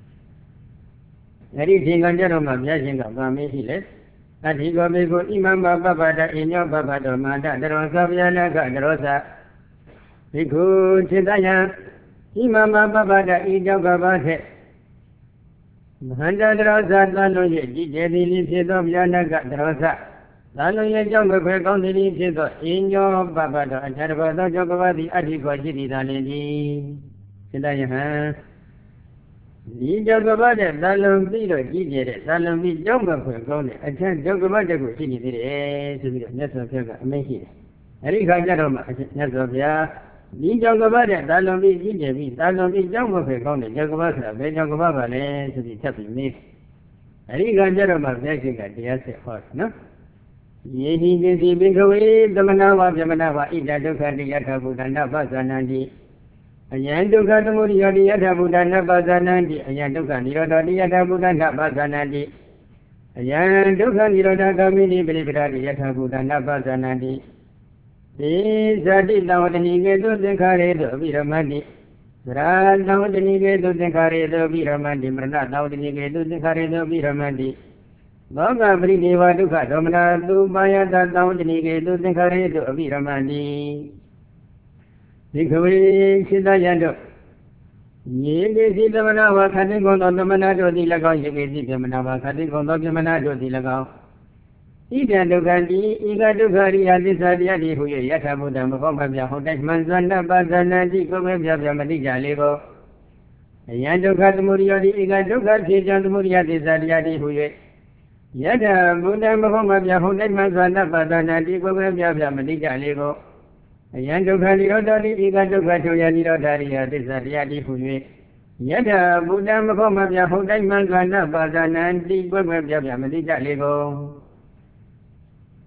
အဲ့ဒီသင်္ကန်းကြတော့မှမြတ်ရှင်ကဗာမေးရှိလေအဋ္ဌိကောဘေကိုဣမမပပ္ပတအိညောပပ္ပတောမန္တတရောသဗျာနကတရောသဘိက္ခုจิตယံဣမမပပ္ပတဤကြောကဘာထက်မဟာတတရောသသာလွန်၍ကြည်ကျယ်သည်ဖြစ်သောဗျာနကတရောသသာလွန်ရဲ့ကြောင့်ပဲကောင်းသည်ဖြစ်သောအင်းညောပပတောအထာရဘောသောကြောကဘာသည်အဋ္ဌိကောရှိသည်သာလင်သည်စိတ္တယဟံဒီကြောကဘာတဲ့သာလွန်ပြီးတော့ကြည်ကျတဲ့သာလွန်ပြီးကြောင့်ပဲကောင်းတဲ့အထက်ကြောကဘာတဲ့ကိုရှိနေသေးတယ်ဆိုပြီးတော့မြတ်စွာဘုရားကအမိန့်ရှိတယ်အဲဒီခါကျတော့မှမြတ်စွာဘုရားဒီကြောကဘာတဲ့သာလွန်ပြီးကြည်ကျပြီးသာလွန်ပြီးကြောင့်ပဲကောင်းတဲ့ကြောကဘာဆိုတာဘယ်ကြောကဘာပါလဲဆိုပြီးထပ်ပြီးမေးအဲဒီခါကျတော့မှဘုရားရှင်ကတရားဆက်ဟောတယ်နော်ယေဟိတိတိဘိကဝေသမဏဝဗြဟ္မဏဝဣဒဒုက္ခတိယထာဘုဒ္ဓနာပသနန္တိအယံဒုက္ခသမုဒယတိယထာဘုဒ္ဓနာပသနန္တိအယံဒုက္ခនិရောဓတိယထာဘုဒ္ဓနာပသနန္တိအယံဒုက္ခនិရောဓဂာမိနိပရိပဒတိယထာဘုဒ္ဓနာပသနန္တိသေဇာတိတဝတ္တိကေတုသင်္ခါရေတုအဘိရမန္တိသရာတဝတ္တိကေတုသင်္ခါရေတုအဘိရမန္တိမရဏတဝတ္တိကေတုသင်္ခါရေတုအဘိရမန္တိဘောဂပရိဒေဝဒုက္ခဒေါမနသုပါယတသံဝတ္တိကေတုသင်္ခါရေတုအဘိရမန္တိဒီခဝေစိတ္တယံတို့ယေတိစီသမဏဝါခတိကုံသောသမဏတို့သည်၎င်းယေတိစီသမဏဝါခတိကုံသောသမဏတို့သည်၎င်းဣဒံဒုက္ခတိဧကဒုက္ခရိယသစ္စာတရားတိဟူ၍ယထာဘုဒ္ဓမကောမပြဟုတ်တိုင်းမှန်စွာနပသနတိကိုယ်ပဲပြမတိကြလေကိုအယံဒုက္ခသမုဒယတိဧကဒုက္ခဖြစ်ကြောင်းသမုဒယသစ္စာတရားတိဟူ၍ယထာဘုဒ္ဓမကောမပြဟုတ်တိုင်းမှန်စွာနပသနတိကိုယ်ပဲပြမတိကြလေကိုအယံဒုက္ခនិရောဓတိဧကဒုက္ခထုယនិရောဓရိယသစ္စာတရားတိဟူ၍ယထာဘုဒ္ဓမကောမပြဟုတ်တိုင်းမှန်စွာနပသနတိကိုယ်ပဲပြမတိကြလေကို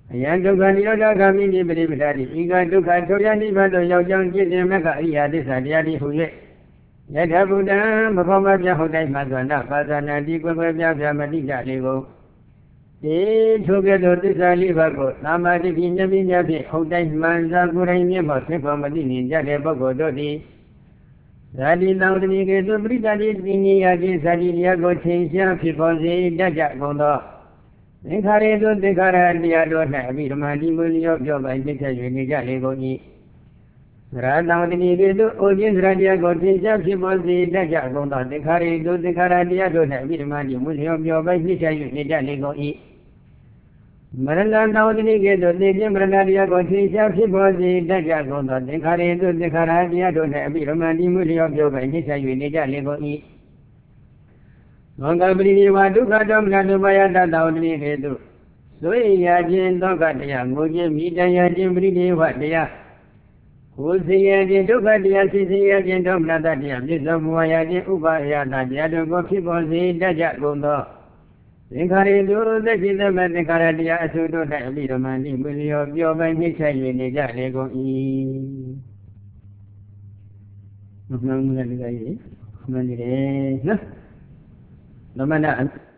ယံဒုက္ခနိရောဓဂာမိနိပရိပဒါတိဤကဒုက္ခထိုရနိဗ္ဗာန်သို့ရောက်ကြောင်းကြည်တင်မကအရိယာသစ္စာတရားတိဟု၍ယထဗုဒ္ဓံမဖောမပြဟုတ်တိုင်းမှသောနာပါဇာနာတိကွယ်ကွယ်ပြပြမတိကြလေကုန်ဒီထိုကဲ့သို့သစ္စာလေးပါးကိုသာမာတိဉာဏ်ပညာဖြင့်ဟုတ်တိုင်းမှန်စွာကိုယ်တိုင်မျက်မှောက်ဖြစ်ပေါ်မသိမြင်ကြတဲ့ပုဂ္ဂိုလ်တို့သည်ဇာတိလောကတိကဲ့သို့ပရိသတ်တိပညာရာခြင်းဇာတိတရားကိုချိန်ရှားဖြစ်ပေါ်စေတတ်ကြကုန်သောသင်္ခါရေသို့သင်္ခါရတရားတို့၌အဘိဓမ္မာတိမူလျောပြောပိုင်သိချက်၍နေကြလေကုန်၏သရတောတတိကဲ့သို့အိုခြင်းသရတရားကိုချိန်ရှားဖြစ်ပေါ်စေတတ်ကြကုန်သောသင်္ခါရေသို့သင်္ခါရတရားတို့၌အဘိဓမ္မာတိမူလျောပြောပိုင်သိချက်၍နေကြလေကုန်၏မရဏတောတတိကဲ့သို့သိခြင်းမရဏတရားကိုချိန်ရှားဖြစ်ပေါ်စေတတ်ကြကုန်သောသင်္ခါရေသို့သင်္ခါရတရားတို့၌အဘိဓမ္မာတိမူလျောပြောပိုင်သိချက်၍နေကြလေကုန်၏သောကပရိနိဗ္ဗာန်ဒုက္ခဒေါမနဒုပယတတောတတိကဲ့သို့ဆိုရခြင်းသောကတရားငိုခြင်းမိတရားခြင်းပရိနိဗ္ဗာန်တရားကိုယ်စီရခြင်းဒုက္ခတရားစိစီရခြင်းဒေါမနတတရားပြစ္ဆုတ်ဘဝရခြင်းဥပါယတတရားတို့ကိုဖြစ်ပေါ်စေတတ်ကြကုန်သောသင်္ခါရေတို့သက်ရှိသမဲ့သင်္ခါရတရားအစုတို့၌အဘိဓမ္မာတိမူလျောပြောပိုင်နှိမ့်ဆက်၍နေကြလေကုန်၏မမှန်ဘူးလေဒီကကြီးမှန်နေတယ်နော်သမဏ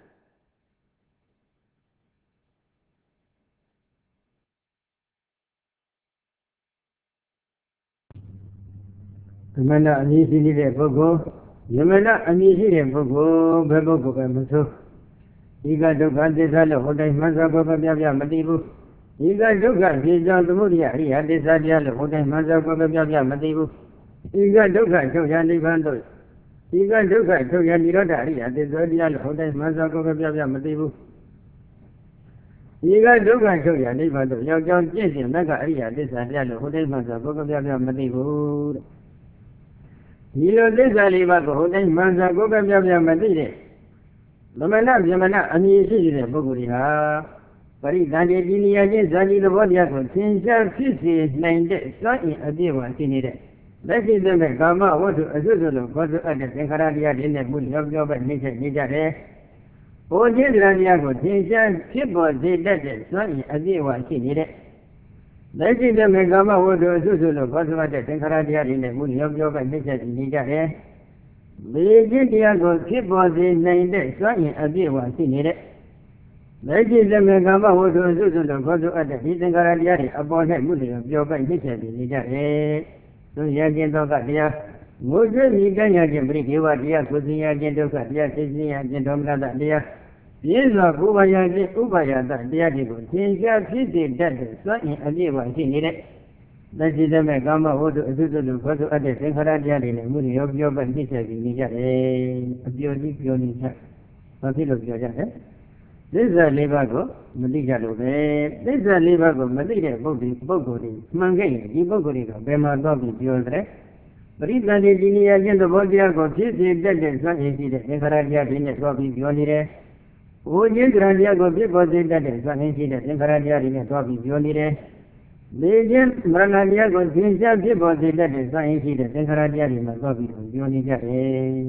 သမဏအမည်ရှိတဲ့ပုဂ္ဂိုလ်ယမဏအမည်ရှိတဲ့ပုဂ္ဂိုလ်ဘယ်ပုဂ္ဂိုလ်ပဲမဆိုဤကဒုက္ခသစ္စာလို့ဟောတိုင်းမှန်စွာကိုပြပြမသိဘူးဤကဒုက္ခဖြစ်ကြောင်းသမုဒိယအရိယသစ္စာတရားလို့ဟောတိုင်းမှန်စွာကိုပြပြမသိဘူးဤကဒုက္ခချုပ်ရနိဗ္ဗာန်တို့ဤကဒုက္ခချုပ်ရနိရောဓအရိယသစ္စာတရားလို့ဟောတိုင်းမှန်စွာကိုပြပြမသိဘူးဤကဒုက္ခချုပ်ရနိဗ္ဗာန်တို့ရောက်ကြောင်းပြည့်စုံမက္ခအရိယသစ္စာတရားလို့ဟောတိုင်းမှန်စွာကိုပြပြမသိဘူးတဲ့ဒီလိုသစ္စာလေးပါးကိုဟောတိုင်းမှန်စွာကိုပြပြမသိတဲ့သမဏဗျမဏအမည်ရှိတဲ့ပုဂ္ဂိုလ်တွေဟာပရိသန္တိဒီနိယချင်းဇာတိသဘောတရားကိုသင်္ချာဖြစ်စေနိုင်တဲ့စွမ်းအင်အပြည့်အဝရှိနေတဲ့လက်ရှိတဲ့ကာမဝတ္ထုအစွတ်စွတ်လို့ခေါ်ဆိုအပ်တဲ့သင်္ခါရတရားတွေနဲ့ဘုရားပြောပဲနှိမ့်ဆက်နေကြတယ်။ဘုရားတရားကိုသင်္ချာဖြစ်ပေါ်စေတတ်တဲ့စွမ်းအင်အပြည့်အဝရှိနေတဲ့လက်ရှိတဲ့ကာမဝတ္ထုအစွတ်စွတ်လို့ခေါ်ဆိုအပ်တဲ့သင်္ခါရတရားတွေနဲ့ဘုရားပြောပဲနှိမ့်ဆက်နေကြတယ်။ဒီจิตတရားကိုဖြစ်ပေါ်စေနိုင်တဲ့စွမ်းအင်အပြည့်အဝရှိနေတဲ့လက်ရှိသမင်ကာမဝတ္ထုအစွတ်စွတ်လို့ခေါ်ဆိုအပ်တဲ့ဒီသင်္ခါရတရားတွေအပေါ်၌ဘုရားပြောပဲနှိမ့်ဆက်နေကြတယ်။သို့ရခြင်းသောကတရားငိုကြွေးမိတညာခြင်းပရိဒေဝတရားကိုသိရခြင်းဒုက္ခတရားသိသိရခြင်းဒေါမနတတရားပြည့်စွာဘုရားရခြင်းဥပါယတတရားတွေကိုသင်္ချာဖြစ်စေတတ်တဲ့စွမ်းအင်အပြည့်အဝရှိနေတဲ့လက်ရှိတဲ့ကာမဝတ္ထုအစွတ်စွတ်လို့ခေါ်ဆိုအပ်တဲ့သင်္ခါရတရားတွေနဲ့ဘုရားပြောပဲနှိမ့်ဆက်နေကြတယ်။အပြောကြီးပြောနေချက်ဘာဖြစ်လို့ပြောကြလဲသစ္စာလေးပါးကိုမသိကြလို့ပဲသစ္စာလေးပါးကိုမသိတဲ့ပုဂ္ဂိုလ်တွေမှန်ခဲ့ရင်ဒီပုဂ္ဂိုလ်တွေကဘယ်မှာတော့ပြီးပြောတဲ့ပရိသန္တိဒီနိယချင်းသဘောတရားကိုဖြစ်စေတတ်တဲ့စွမ်းရည်ရှိတဲ့သင်္ခါရတရားတွေနဲ့တော့ပြီးပြောနေတယ်။ဘုရားတရားကိုဖြစ်ပေါ်စေတတ်တဲ့စွမ်းရည်ရှိတဲ့သင်္ခါရတရားတွေနဲ့တော့ပြီးပြောနေတယ်။ဒီချင်းမရဏတရားကိုသင်္ချာဖြစ်ပေါ်စေတတ်တဲ့စွမ်းရည်ရှိတဲ့သင်္ခါရတရားတွေနဲ့တော့ပြီးပြောနေကြတယ်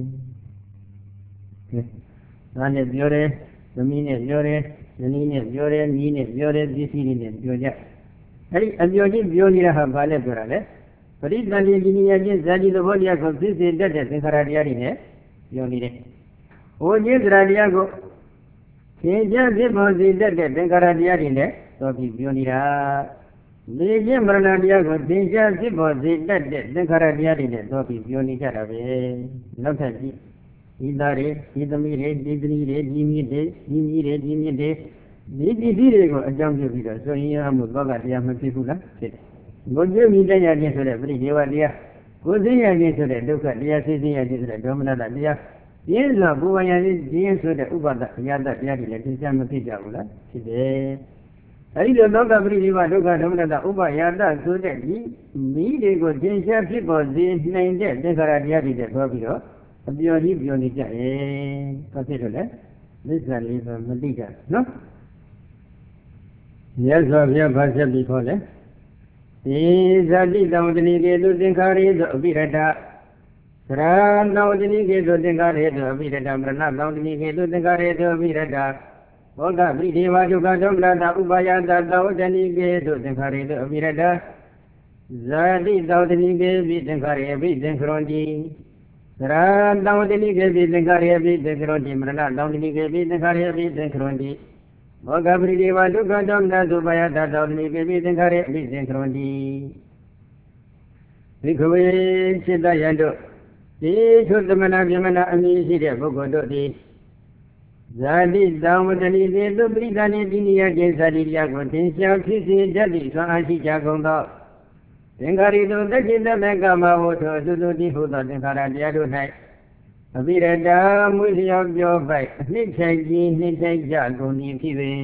။ဒါနဲ့ပြောတယ်သမီးနဲ့ပြောတယ်ဇနီးနဲ့ပြောတယ်ညီးနဲ့ပြောတယ်ပစ္စည်းတွေနဲ့ပြောကြအဲ့ဒီအပြောချင်းပြောနေတာဟာဘာလဲပြောတာလဲပရိသန္တိဒီနိယချင်းဇာတိသဘောတရားကိုဖြစ်စေတတ်တဲ့သင်္ခါရတရားတွေနဲ့ပြောနေတယ်။ဟိုချင်းသရတရားကိုသင်္ချာဖြစ်ပေါ်စေတတ်တဲ့သင်္ခါရတရားတွေနဲ့တော့ပြီးပြောနေတာဒီချင်းမရဏတရားကိုသင်္ချာဖြစ်ပေါ်စေတတ်တဲ့သင်္ခါရတရားတွေနဲ့တော့ပြီးပြောနေကြတာပဲနောက်ထပ်ကြည့်ဒီသားတွေဒီသမီးတွေဒီသမီးတွေဒီမြစ်တွေဒီမြစ်တွေဒီမြစ်တွေဒီပစ္စည်းတွေကိုအကြောင်းပြုပြီးတော့ဆိုရင်ရမှုသောကတရားမဖြစ်ဘူးလားဖြစ်တယ်။ဘုရားမြည်တရားချင်းဆိုတဲ့ပရိဒေဝတရားကိုသိရခြင်းဆိုတဲ့ဒုက္ခတရားသိသိရခြင်းဆိုတဲ့ဒေါမနတတရားပြင်းစွာဘုရားရခြင်းဆိုတဲ့ဥပါဒအယတတရားတွေလည်းသင်္ချာမဖြစ်ကြဘူးလားဖြစ်တယ်။အဲဒီလိုသောကပရိဒေဝဒုက္ခဒေါမနတဥပါယတဆိုတဲ့ဒီမိတွေကိုသင်္ချာဖြစ်ပေါ်စေနိုင်တဲ့သင်္ခါရတရားတွေနဲ့ပြောပြီးတော့အပြောကြီးပြောနေကြရဲ့ဘာဖြစ်လို့လဲသစ္စာလေးပါမသိကြနော်မြတ်စွာဘုရားဗာဆက်ပြီးခေါ်လဲဒီဇာတိတောင်တဏိကေသူသင်္ခါရေသောအပိရတ္တသရတောင်တဏိကေသူသင်္ခါရေသောအပိရတ္တမရဏတောင်တဏိကေသူသင်္ခါရေသောအပိရတ္တဘောဂပရိဒေဝဒုက္ခဒေါမနတာဥပါယတာသောတဏိကေတို့သင်္ခါရေတို့အပိရတဇာတိသောတဏိကေပိသင်္ခါရေအပိသင်္ခရွန်တိသရတောတဏိကေပိသင်္ခါရေအပိသင်္ခရွန်တိမရဏတောတဏိကေပိသင်္ခါရေအပိသင်္ခရွန်တိဘောဂပရိဒေဝဒုက္ခဒေါမနတုပါယတာသောတဏိကေပိသင်္ခါရေအပိသင်္ခရွန်တိဘိက္ခဝေစိတ္တယံတို့ဒီသုတမနာပြမနာအမည်ရှိတဲ့ပုဂ္ဂိုလ်တို့သည်ဇာတိတောင်တဏိသေသူပရိသဏိတိနိယကျေဇာတိတရားကိုသင်္ချာဖြစ်စေတတ်သည့်ဆွမ်းအားရှိကြကုန်သောသင်္ခါရိတုတက္ခိတမေကမဝတ္ထုသုတုတိဟုသောသင်္ခါရတရားတို့၌အပိရတာမွေးလျော်ပြောပိုက်အနှစ်ထိုင်ကြီးနှစ်ထိုင်ကြကုန်သည်ဖြစ်ပေ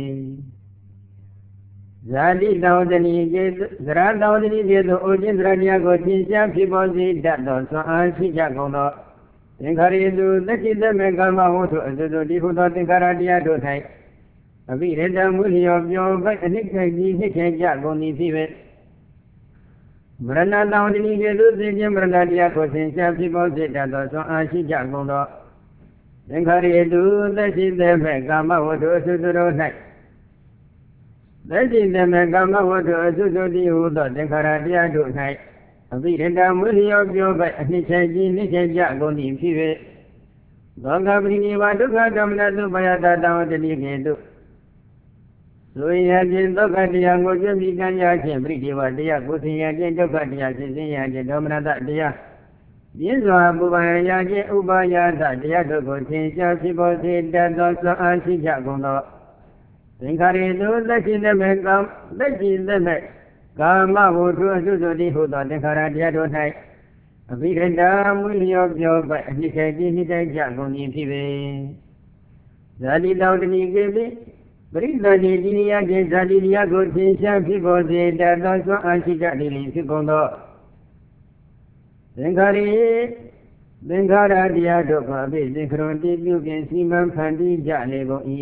ဇာတိတောင်တဏိသေသရတောင်တဏိသေသူအိုခြင်းသရတရားကိုသင်္ချာဖြစ်ပေါ်စေတတ်သောဆွမ်းအားရှိကြကုန်သောသင်္ခါရိတုသက္ခိတမေကမဝတ္ထုအသုတုတိဟုသောသင်္ခါရတရားတို့၌အပိရတမွေးလျော်ပြောပိုက်အနှစ်ထိုင်ကြီးနှစ်ထိုင်ကြကုန်သည်ဖြစ်ပေမရဏတောင်တဏိကေသူသိခြင်းမရဏတရားကိုသင်္ချာဖြစ်ပေါ်စေတတ်သောဆွမ်းအားရှိကြကုန်သောသင်္ခါရိတုသက္ခိတမေကမဝတ္ထုအသုတုတို့၌သက္ခိတမေကမဝတ္ထုအသုတုတိဟုသောသင်္ခါရတရားတို့၌အပိရတမွေးလျော်ပြောပိုက်အနှစ်ထိုင်ကြီးနှစ်ထိုင်ကြကုန်သည်ဖြစ်ပေသောကပရိနိဗ္ဗာန်ဒုက္ခဒေါမနတုပယတာတောတဏိကေတုဆိုရင်ခြင်းဒုက္ခတရားကိုပြည့်ပြီးကံရခြင်းပရိဒီဝတရားကိုဆင်ရခြင်းဒုက္ခတရားဆင်ရခြင်းဒေါမနတတရားပြင်းစွာပူပန်ရခြင်းဥပါယသတရားတို့ကိုသင်္ချာဖြစ်ပေါ်စေတတ်သောစွမ်းအားရှိကြကုန်သောသင်္ခါရိတုသက္ခိတမေကံသက္ခိတမေကာမဝတ္ထုအသုတုတိဟုသောသင်္ခါရတရားတို့၌အပိရတမွေးလျော်ပြောပိုက်အနှစ်ထိုင်ကြီးနှစ်ထိုင်ကြကုန်သည်ဖြစ်ပေဇာတိတောတဏိကေပိပရိသတိတိနိယကျေဇာတိတရားကိုသင်္ချာဖြစ်ပေါ်စေတတ်သောစွမ်းအားရှိကြသည်ဖြစ်ကုန်သောသင်္ခါရိသင်္ခါရတရားတို့ကိုအပိသင်္ခရွန်တိပြုပြင်စီမံဖန်တီးကြလေကုန်၏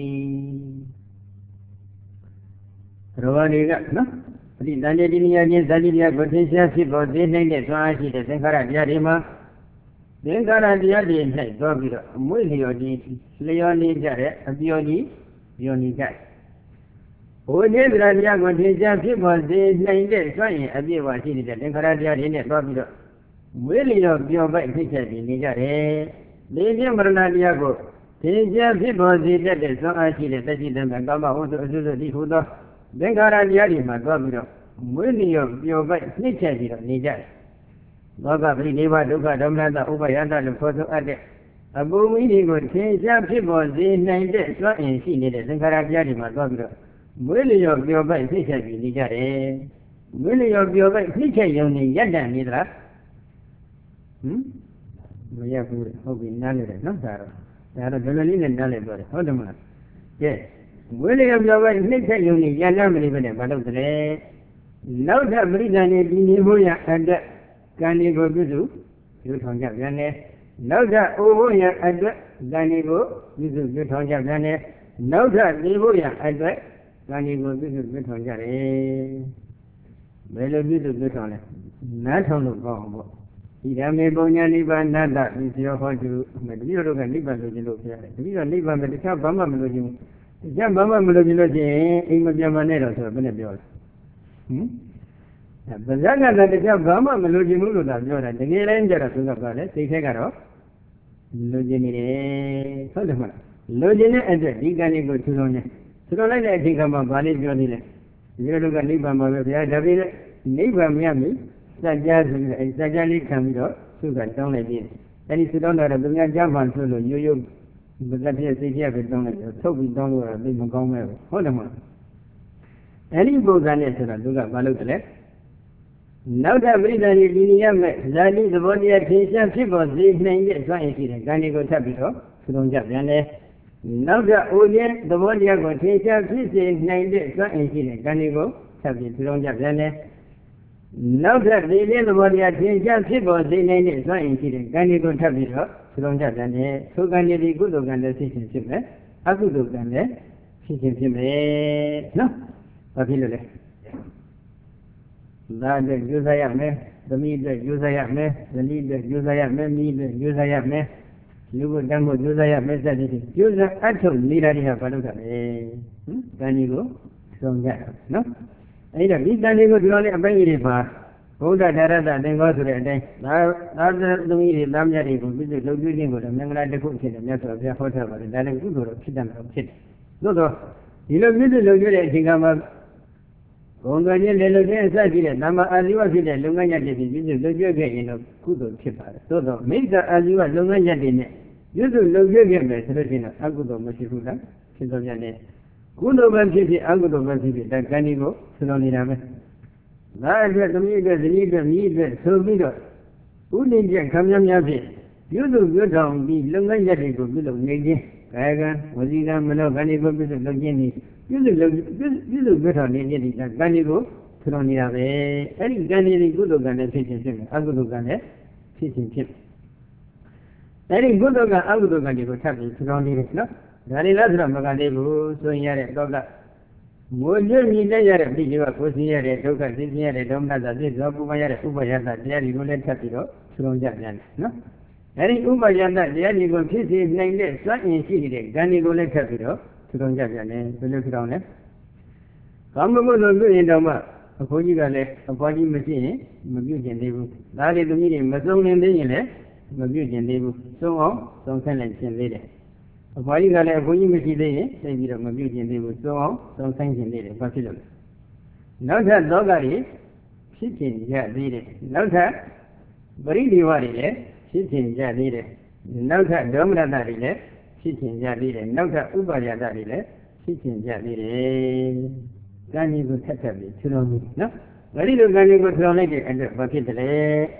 ရောဂါတွေကနော်ပရိသန္တိတိနိယချင်းဇာတိတရားကိုသင်္ချာဖြစ်ပေါ်စေနိုင်တဲ့ဆွမ်းအားရှိတဲ့သင်္ခါရတရားတွေမှာသင်္ခါရတရားတွေ၌သွားပြီးတော့အမွေလျော်ကြီးလျော်နေကြတဲ့အပျော်ကြီးပြောနေကြဘုရားတရားကိုသင်္ချာဖြစ်ပေါ်စေနိုင်တဲ့ဆွမ်းရင်အပြည့်အဝရှိနေတဲ့သင်္ခါရတရားတွေနဲ့သွားပြီးတော့မွေးလျော်ပြောပိုက်ဖြစ်ချက်ပြီးနေကြတယ်ဒီပြမရဏတရားကိုသင်္ချာဖြစ်ပေါ်စေတတ်တဲ့ဆွမ်းအားရှိတဲ့တရှိတဲ့ကာမဝတ္ထုအသုတုတိဟုသောသင်္ခါရတရားတွေမှာသွားပြီးတော့မွေးလျော်ပြောပိုက်နှိမ့်ချက်ပြီးတော့နေကြတယ်ဘောဂပရိနိဗ္ဗာန်ဒုက္ခဒေါမနတဥပယတလို့ခေါ်ဆိုအပ်တဲ့အပူမီးတွေကိုသင်္ချာဖြစ်ပေါ်စေနိုင်တဲ့စွမ်းအင်ရှိနေတဲ့သင်္ခါရတရားတွေမှာသွားပြီးတော့မွေးလျော်ပြောပိုက်နှိမ့်ချက်ပြီးနေကြတယ်မွေးလျော်ပြောပိုက်နှိမ့်ချက်ရုံနဲ့ရပ်တန့်နေသလားမရဘူးလေဟုတ်ပြီနားလည်တယ်နော်ဒါတော့ဒလလေးနဲ့နားလည်ပြောတယ်ဟုတ်တယ်မလားကဲမွေးလျော်ပြောပိုက်နှိမ့်ချက်ရုံနဲ့ရပ်တန့်မနေဘဲနဲ့မလုပ်တယ်နောက်ထပ်ပရိသန္တိဒီနေဖို့ရအတွက်ကံဒီကိုပြုစုပြုထောင်ကြပြန်တယ်နောက်ထပ်အိုဖို့ရအတွက်ကံဒီကိုပြုစုပြုထောင်ကြပြန်တယ်နောက်ထပ်ဒီဖို့ရအတွက်ကံဒီကိုပြုစုပြုထောင်ကြတယ်ဘယ်လိုပြုစုပြုထောင်လဲနားထောင်လို့ကောင်းအောင်ပေါ့ဒီဓမ္မေပုံညာနိဗ္ဗာန်တပိစယောဟောတုတတိယတို့ကနိဗ္ဗာန်လိုချင်လို့ပြောတယ်တတိယနိဗ္ဗာန်ပဲတခြားဘာမှမလိုချင်ဘူးတခြားဘာမှမလိုချင်လို့ရှိရင်အိမ်မပြန်မနဲ့တော့ဆိုဘယ်နဲ့ပြောလဲဗဇက်ကတည်းကဘာမှမလိုချင်ဘူးလို့သာပြောတာတကယ်လည်းကြတော့သူကပြောတယ်စိတ်ထဲကတော့လိုချင်နေတယ်ဟုတ်တယ်မလားလိုချင်တဲ့အတွက်ဒီကံလေးကိုထူထောင်နေထူထောင်လိုက်တဲ့အချိန်ကမှဘာလေးပြောနေလဲဒီလိုကနိဗ္ဗာန်မှာပဲဗျာဒါပေမဲ့နိဗ္ဗာန်မရမီစัจ जा ဆိုပြီးအဲစัจ जा လေးခံပြီးတော့သူကတောင်းလိုက်ပြီးအဲဒီသူတောင်းတာတော့သူများကြားမှဆိုလို့ရိုးရိုးဗဇက်ပြည့်စိတ်ပြည့်ပဲတောင်းလိုက်ထုတ်ပြီးတောင်းလို့တော့သိမကောင်းပဲဟုတ်တယ်မလားအဲဒီပုံစံနဲ့ဆိုတော့သူကဘာလုပ်တယ်လဲနောက်ထပ်ပရိသန္တိဒီနိယမဲ့ဇာတိသဘောတရားထင်ရှားဖြစ်ပေါ်စေနိုင်တဲ့စွမ်းရည်ရှိတဲ့ကံတွေကိုထပ်ပြီးတော့သူတော်ကြပြန်တယ်နောက်ထပ်အိုခြင်းသဘောတရားကိုထင်ရှားဖြစ်စေနိုင်တဲ့စွမ်းရည်ရှိတဲ့ကံတွေကိုထပ်ပြီးသူတော်ကြပြန်တယ်နောက်ထပ်ဒီလေးသဘောတရားထင်ရှားဖြစ်ပေါ်စေနိုင်တဲ့စွမ်းရည်ရှိတဲ့ကံတွေကိုထပ်ပြီးတော့သူတော်ကြပြန်တယ်ထိုကံတွေဒီကုသိုလ်ကံလည်းဖြစ်ခြင်းဖြစ်မယ်အကုသိုလ်ကံလည်းဖြစ်ခြင်းဖြစ်မယ်နော်ဘာဖြစ်လို့လဲဒါအတွက်ယူဆရမယ်သမီးအတွက်ယူဆရမယ်ဇနီးအတွက်ယူဆရမယ်မိအတွက်ယူဆရမယ်လူကိုတန်းဖို့ကြိုးစားရမဲ့စသည်ကြိုးစားအထုတ်နေတာတွေဟာဘာလို့လဲကံကြီးကိုဆုံးကြနော်အဲ့တော့ဒီတန်တွေကိုဒီလိုလေးအပိုင်းကြီးတွေပါဘုဒ္ဓဒါရတသင်္ကောဆိုတဲ့အတိုင်းသာသမီတွေသားမြတ်တွေကိုပြည့်စုံလုပ်ပြခြင်းကိုလည်းမင်္ဂလာတစ်ခုဖြစ်တယ်မြတ်စွာဘုရားဟောထားပါတယ်ဒါလည်းကုသိုလ်တော့ဖြစ်တယ်မဟုတ်ဖြစ်တယ်သို့တော့ဒီလိုပြည့်စုံလုပ်ပြတဲ့အချိန်ကမှဘုံတော်ချင်းလေလုချင်းအစရှိတဲ့ဓမ္မအာဇီဝဖြစ်တဲ့လုပ်ငန်းရပ်တွေပြည့်စုံလုပ်ပြခဲ့ရင်တော့ကုသိုလ်ဖြစ်ပါတယ်သို့တော့မိစ္ဆာအာဇီဝလုပ်ငန်းရပ်တွေနဲ့ပြည့်စုံလုပ်ပြခဲ့မယ်ဆိုလို့ရှိရင်အကုသိုလ်မရှိဘူးလားဖြစ်တော်ပြန်တယ်ကုသိုလ်ပဲဖြစ်ဖြစ်အကုသိုလ်ပဲဖြစ်ဖြစ်ဒါကံကြီးကိုဆွတော်နေတာပဲဒါအတွက်သမီးအတွက်ဇနီးအတွက်မိအတွက်ဆိုပြီးတော့ဥဒိကျခံများဖြင့်ပြုစုပြုထောင်ပြီးလုပ်ငန်းရပ်တွေကိုပြုလုပ်နေခြင်းကာယကံဝစီကံမနောကံတွေကိုပြုစုလုပ်ခြင်းဒီပြုစုပြုထောင်နေခြင်းဒီကံတွေကိုဆွတော်နေတာပဲအဲ့ဒီကံတွေကုသိုလ်ကံနဲ့ဖြစ်ခြင်းဖြစ်မယ်အကုသိုလ်ကံနဲ့ဖြစ်ခြင်းဖြစ်အဲ့ဒီကုသိုလ်ကအကုသိုလ်ကံတွေကိုထပ်ပြီးဆွတော်နေတယ်နော်ဒါတွေလားဆိုတော့မကသေးဘူးဆိုရင်ရတဲ့တော့ကငိုကြည့်မြည်ရတဲ့ပြည်ကကိုသိရတဲ့ဒုက္ခသိသိရတဲ့ဒုက္ခသာသိသောပူပန်ရတဲ့ဥပယတတရားတွေကိုလည်းထပ်ပြီးတော့ဆွလုံးကြပြန်တယ်နော်အဲဒီဥပယတတရားတွေကိုဖြစ်စေနိုင်တဲ့စွမ်းအင်ရှိနေတဲ့ဉာဏ်တွေကိုလည်းထပ်ပြီးတော့ဆွလုံးကြပြန်တယ်ဘယ်လိုဆွလုံးလဲကာမဂုဏ်လို့ပြုရင်တော့မှအဖိုးကြီးကလည်းအဖွားကြီးမရှိရင်မပြုကျင်သေးဘူးဒါတွေသမီးတွေမဆုံးလင်းသေးရင်လည်းမပြုကျင်သေးဘူးဆုံးအောင်ဆုံးဆန်းလိုက်ခြင်းသေးတယ်အဖွားကြီးကလည်းအဖိုးကြီးမရှိသေးရင်သိပြီးတော့မပြုကျင်သေးဘူးသုံးအောင်သုံးဆိုင်ခြင်းသေးတယ်ဘာဖြစ်လို့လဲနောက်ထပ်သောကတွေဖြစ်ခြင်းရသေးတယ်နောက်ထပ်ပရိဒီဝတွေလည်းဖြစ်ခြင်းရသေးတယ်နောက်ထပ်ဒေါမနတတွေလည်းဖြစ်ခြင်းရသေးတယ်နောက်ထပ်ဥပါယတတွေလည်းဖြစ်ခြင်းရသေးတယ်ကံကြီးကိုထပ်ပြီးဆွတော်မူနော်ပရိလိုကံကြီးကိုဆွတော်လိုက်တဲ့အတွက်ဘာဖြစ်တယ်လဲ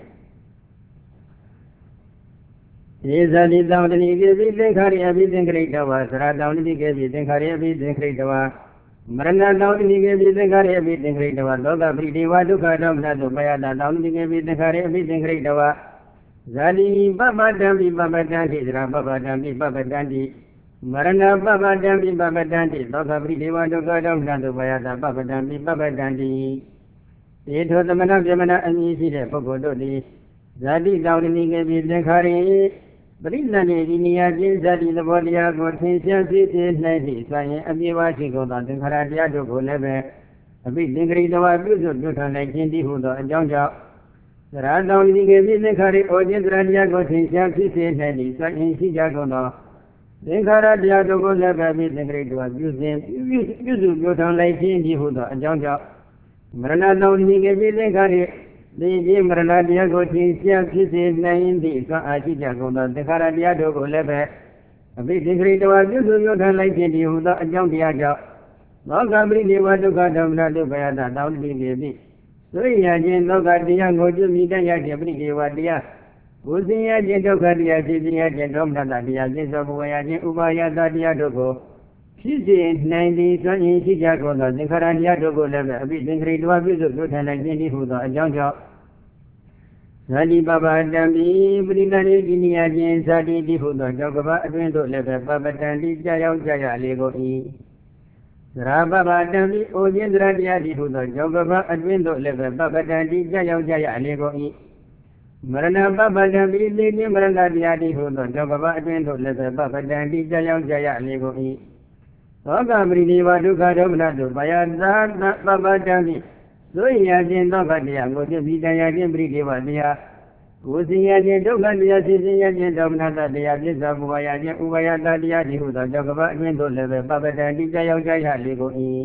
ယေဇာတိတောင်းတဏိကေပိသင်္ခါရိအဘိသင်္ခရိတဝါသရတောင်းတဏိကေပိသင်္ခါရိအဘိသင်္ခရိတဝါမရဏတောင်းတဏိကေပိသင်္ခါရိအဘိသင်္ခရိတဝါလောကပရိဒေဝဒုက္ခဒေါမနသုပယတာတောင်းတဏိကေပိသင်္ခါရိအဘိသင်္ခရိတဝါဇာတိပပတံပိပပတံတိသရပပတံပိပပတံတိမရဏပပတံပိပပတံတိလောကပရိဒေဝဒုက္ခဒေါမနသုပယတာပပတံပိပပတံတိဧထောသမဏပြမနာအမည်ရှိတဲ့ပုဂ္ဂိုလ်တို့သည်ဇာတိတောင်းတဏိကေပိသင်္ခါရိပရိသတ်နေဒီနေရာချင်းဇာတိသဘောတရားကိုသင်ရှားသိသိနိုင်သည့်ဆိုရင်အပြည့်အဝရှိကုန်သောသင်္ခါရတရားတို့ကိုလည်းပဲအပိသင်္ခရိတဝါပြုစုပြုထောင်နိုင်ခြင်းတည်းဟူသောအကြောင်းကြောင့်သရတောင်းဒီကေပိသင်္ခါရိဩခြင်းတရားကိုသင်ရှားသိသိနိုင်သည့်ဆိုရင်ရှိကြကုန်သောသင်္ခါရတရားတို့ကိုလည်းပဲအပိသင်္ခရိတဝါပြုစုပြုထောင်နိုင်ခြင်းတည်းဟူသောအကြောင်းကြောင့်မရဏတောင်းဒီကေပိသင်္ခါရိဒီကြီးမရဏတရားကိုသင်ရှားဖြစ်စေနိုင်သည့်စွမ်းအားရှိကြကုန်သောသင်္ခါရတရားတို့ကိုလည်းပဲအဘိဓိခရိတဝါပြုစုပြုထားလိုက်ခြင်းဒီဟူသောအကြောင်းတရားကြောင့်လောကပရိဒေဝဒုက္ခဒေါမနတုပယတတောင်းတတိနေပြီဆိုရခြင်းလောကတရားကိုပြုမိတတ်ရခြင်းပရိဒေဝတရားကိုစင်ရခြင်းဒုက္ခတရားဖြစ်ခြင်းရခြင်းဒေါမနတတရားပြစ္ဆောဘဝရခြင်းဥပါယတတရားတို့ကိုဖြစ်စေနိုင်သည့်စွမ်းရည်ရှိကြကုန်သောသင်္ခါရတရားတို့ကိုလည်းပဲအဘိသင်္ခရိတဝါပြုစုပြုထားလိုက်ခြင်းဒီဟူသောအကြောင်းကြောင့်ဇာတိပပတံပိပရိသတ်ရိဒီနိယခြင်းဇာတိတိဟုသောကြောင့်ကပအတွင်းတို့လည်းပဲပပတံတိကြာရောက်ကြရလေကုန်၏သရပပတံပိအိုခြင်းသရတရားတိဟုသောကြောင့်ကပအတွင်းတို့လည်းပဲပပတံတိကြာရောက်ကြရလေကုန်၏မရဏပပတံပိသိခြင်းမရဏတရားတိဟုသောကြောင့်ကပအတွင်းတို့လည်းပဲပပတံတိကြာရောက်ကြရလေကုန်၏သောကပရိနိဗ္ဗာန်ဒုက္ခဒေါမနတုပယသာပပတံပိဆိုရခြင်းဒုက္ခတရားကိုပြည့်တရားခြင်းပရိဒေဝတရားကိုစင်ရခြင်းဒုက္ခတရားသိစင်ရခြင်းဒေါမနတတရားပြစ္ဆောဘဝရခြင်းဥပါယတတရားဒီဟုသောကြောင့်ကပအတွင်းတို့လည်းပဲပပတံတိကြာရောက်ကြရလေကုန်၏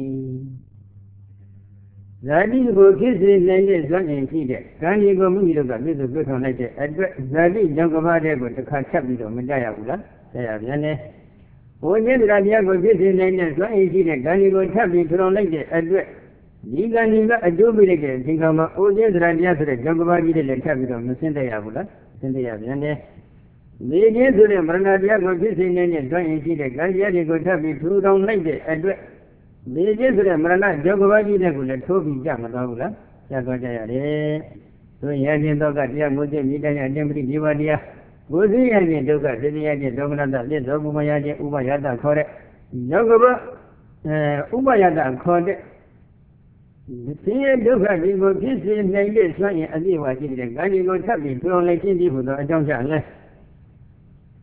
ဇာတိကိုဖြစ်စေနိုင်တဲ့စွမ်းအင်ရှိတဲ့ကံကြီးကိုမိမိတို့ကပြည့်စုံပြည့်စုံလိုက်တဲ့အတွက်ဇာတိကြောင့်ကပတဲ့ကိုတစ်ခါချက်ပြီးတော့မကြရဘူးလားဆက်ရပြန်တယ်ဘုန်းကြီးတရားကိုဖြစ်စေနိုင်တဲ့စွမ်းအင်ရှိတဲ့ကံကြီးကိုထပ်ပြီးထုံလိုက်တဲ့အတွက်ဒီကံကြီးကအကျိုးပေးလိုက်တဲ့အချိန်ခါမှာအိုခြင်းသရတရားဆိုတဲ့ကြောင့်ကပကြီးတွေလည်းထပ်ပြီးတော့မစင်းတဲ့ရဘူးလားစင်းတဲ့ရပြန်တယ်ဒီခြင်းဆိုတဲ့မရဏတရားကိုဖြစ်စေနေတဲ့တွန်းရင်ရှိတဲ့ကံကြီးတွေကိုထပ်ပြီးထူထောင်လိုက်တဲ့အတွက်ဒီခြင်းဆိုတဲ့မရဏကြောင့်ကပကြီးတွေကိုလည်းထိုးပြီးကြမသွားဘူးလားကြသွားကြရတယ်ဆိုရင်ရခြင်းတော့ကတရားငိုခြင်းမိတရားအတင်ပရိဒီဝတရားကိုသိရခြင်းဒုက္ခသိရခြင်းဒေါမနတပြည့်စုံဘုမရခြင်းဥပယတခေါ်တဲ့ကြောင့်ကပဥပယတခေါ်တဲ့ဆင်းရဲဒုက္ခတွေကိုဖြစ်စေနိုင်တဲ့စွမ်းရင်အပြည့်အဝရှိတဲ့ကံကြီးကိုထပ်ပြီးပြောင်းလိုက်ခြင်းဒီဟူသောအကြောင်းကြောင့်လဲ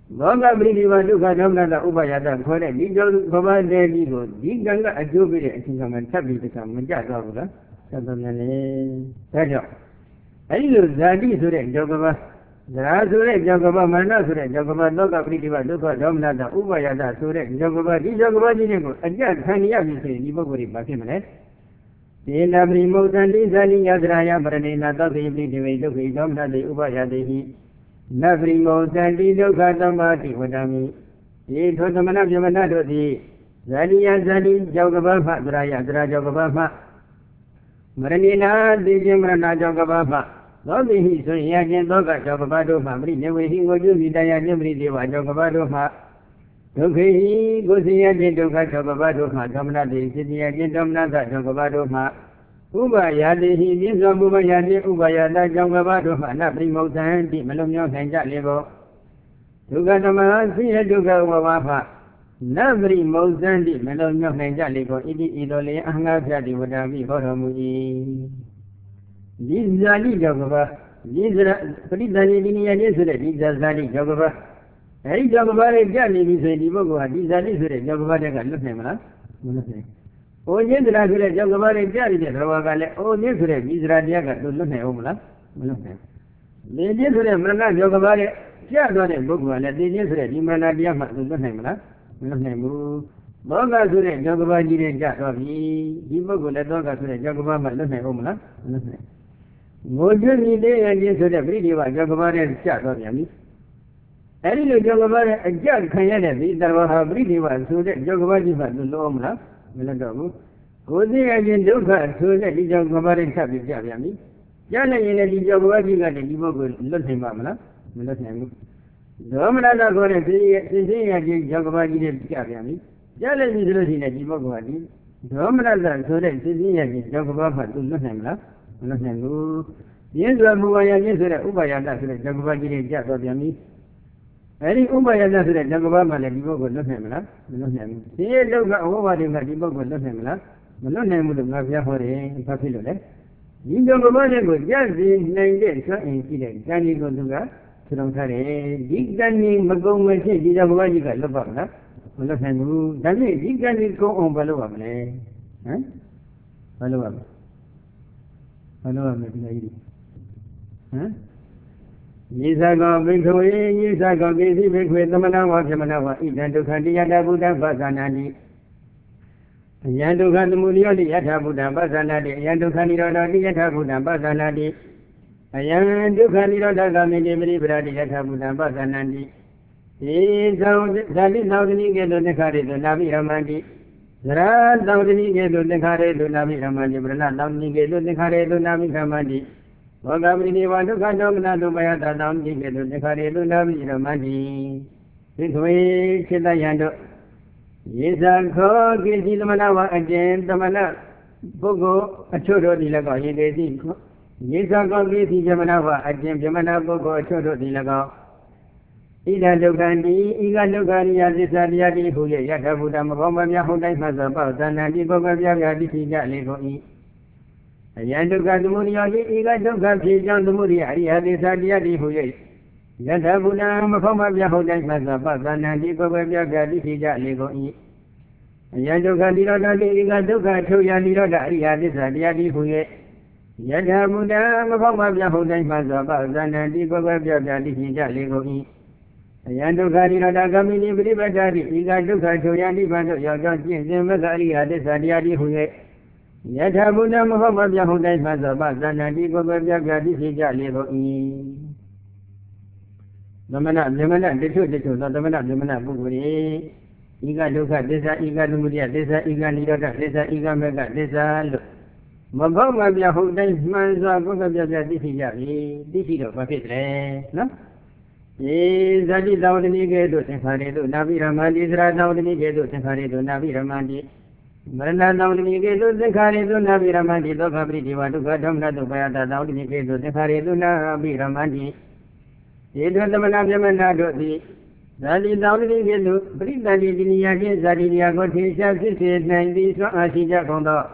Boga Bridiva Duka Domna Ubayada Kore, Dijo Baba Digo, Diganga Ajubi, I think I'm a tabby to come, Majaka, Sabanale, Tajo. I use Zadi Sure, Jogaba, Zazure, Jogaba, Manasure, Jogaba, Doga Bridiva Duka Domna, Ubayada Sure, Jogaba, Dijogaba Digo, and just Hania, you say, Niboguri Bakimanet. The Labri Motandi Zali Yadraya, Branina, Dogi, Bridiva, Domna, the Ubayadi. Navri Motandi Dogadamati, Wadami, the Totamana Yamanado, the Zalia Zali, Jogaba, Draya, Drajogaba, Maranina, the Jimrana Jogaba, Lobby, he so Yagan Doga Jogabado, Mamri, never he would do the Dianimri, Jogabado, Toki, Gosia, Doga Jogabado, Domna, the City again, Domna, Jogabado, Ubayadi, he is on Ubayadi, Ubayada, Jogabado, Navri Motandi, Melomio, and Jalibo. Tugadama, Duga, Wafa. Navri Mozandi, Melomio, and Jalibo, Idoli, Anga Jadi, Wadavi, Horomui. This Zali Jogaba, these Pridani, these are Zali Jogaba. Hey, Jogaba, Jali, we say, Dibogo, these are Lizard, Jogaba, look him, O Yendra, Jogaba, Jali, Rovagale, O Yendra, Israel, to look at Omla. The Yendra, Mrana, Jogaba, Jadon, Bogua, the Yendra, Imana, Yama, to look at him. Boga Sure, Jogaba, Jiri, Dibogo, the Doga Sure, Jogaba, look at Omla. Moju Day and Yesura, Bridiva, Jogaba, and Chat of Yami. Any Jogaba, a judge can there were a Bridiva, so that Jogaba, to Lomla. Gozi again Duka, so that the Jogaba and Sabi Javiami. Jana in a Jogaba, and the Dibogo, Lutin Mamma, Lutin. Domana got a thing again Jogaba in Javiami. Jana is losing a Dibogo. Domana, so that Sidi again Jogaba to Lutemla, Lutin. Yes, Ubaya, Ubaya, Jogaba in Javiami. Very Ubayada, Jogaba, and Dibogo, Lutemla, Lutin. Here, look over the Dibogo, Lutemla. No name would have Yahore, Papilone. You don't go back with just the 9 days, incident. Can you go to that? Suramkare, Digani, Magoma, Dijawajiga, Lobana, Losangu, Dani, Digani go on Balovane. Balovam. Balovam, huh? Yisago, Victoria, Yisago, busy with the Manawa, Jamanawa, even to Kandia, Buddha, Bazanani. Yandukan Mulioli, Yatabuda, Bazanadi, Yandukaniro, Yatabuda, Bazanadi. Yandukaniro, Dagami, Brady, Yatabuda, Bazanadi. Zali Naudi get on the carriage, the Navi Ramandi. Zara Naudi get on the carriage, the Navi Ramandi, Brana, Naudi get on the carriage, the Navi Ramandi. Ogabri, one to Kandona, Dubayata, Naudi get on the carriage, the Navi Ramandi. This way, Chidayando. Yes, I'll call the Manawa again, the Mana Bogo, a Chodo di Lago, yes, I'll call the Jamanawa again, Jamana Bogo, a Chodo di Lago. Ida Lugandi, Iga Lugani, Yadi, who Yatabuda, Mahoma, Yahuda, Mazaba, Zanadi, Boga, Yadi, Lego. A Yanduga, the Muriadi, Iga Duga, John the Muriadi, Yadi, who Yatabuna, Mahoma, Yahuda, Mazaba, Zanadi, Boga, Yadi, Lego. Yanduga, Iga Duga, Tuyadi, Yadi, who Yatabuda, Mahoma, Yahuda, Mazaba, Zanadi, Boga, Yadi, Lego. Yandugari, Gamini, Bribadari, Iga Duga, Tuyadi, Bando, Yagan, Mazari, Yadi, who Yatabuna, Mahoma, Yahuda, Mazaba, Zanadi, Boga, Yadi, Lego. The Mana, the two, the Mana, Buguri, Iga Duga, Desa, Iga Lumudia, Desa, Iga Nidota, Desa, Iga Mega, Desa, Magoma, Yahuda, Manza, Boga, Yadi, Disido, Papitre, no? Zadi Laudini Gedo, Tefaredo, Navi Ramandi, Laudini Gedo, Tefaredo, Navi Ramandi, Marana Laudini Gedo, Tefaredo, Navi Ramandi, Logabri, Divaduga, Domna, Dubaya, Laudini Gedo, Tefaredo, Navi Ramandi. It was the Manamana, the Zadi Laudini Gedo, Bridani, Zadi Yago, Tisha, 90, Asija Kondo.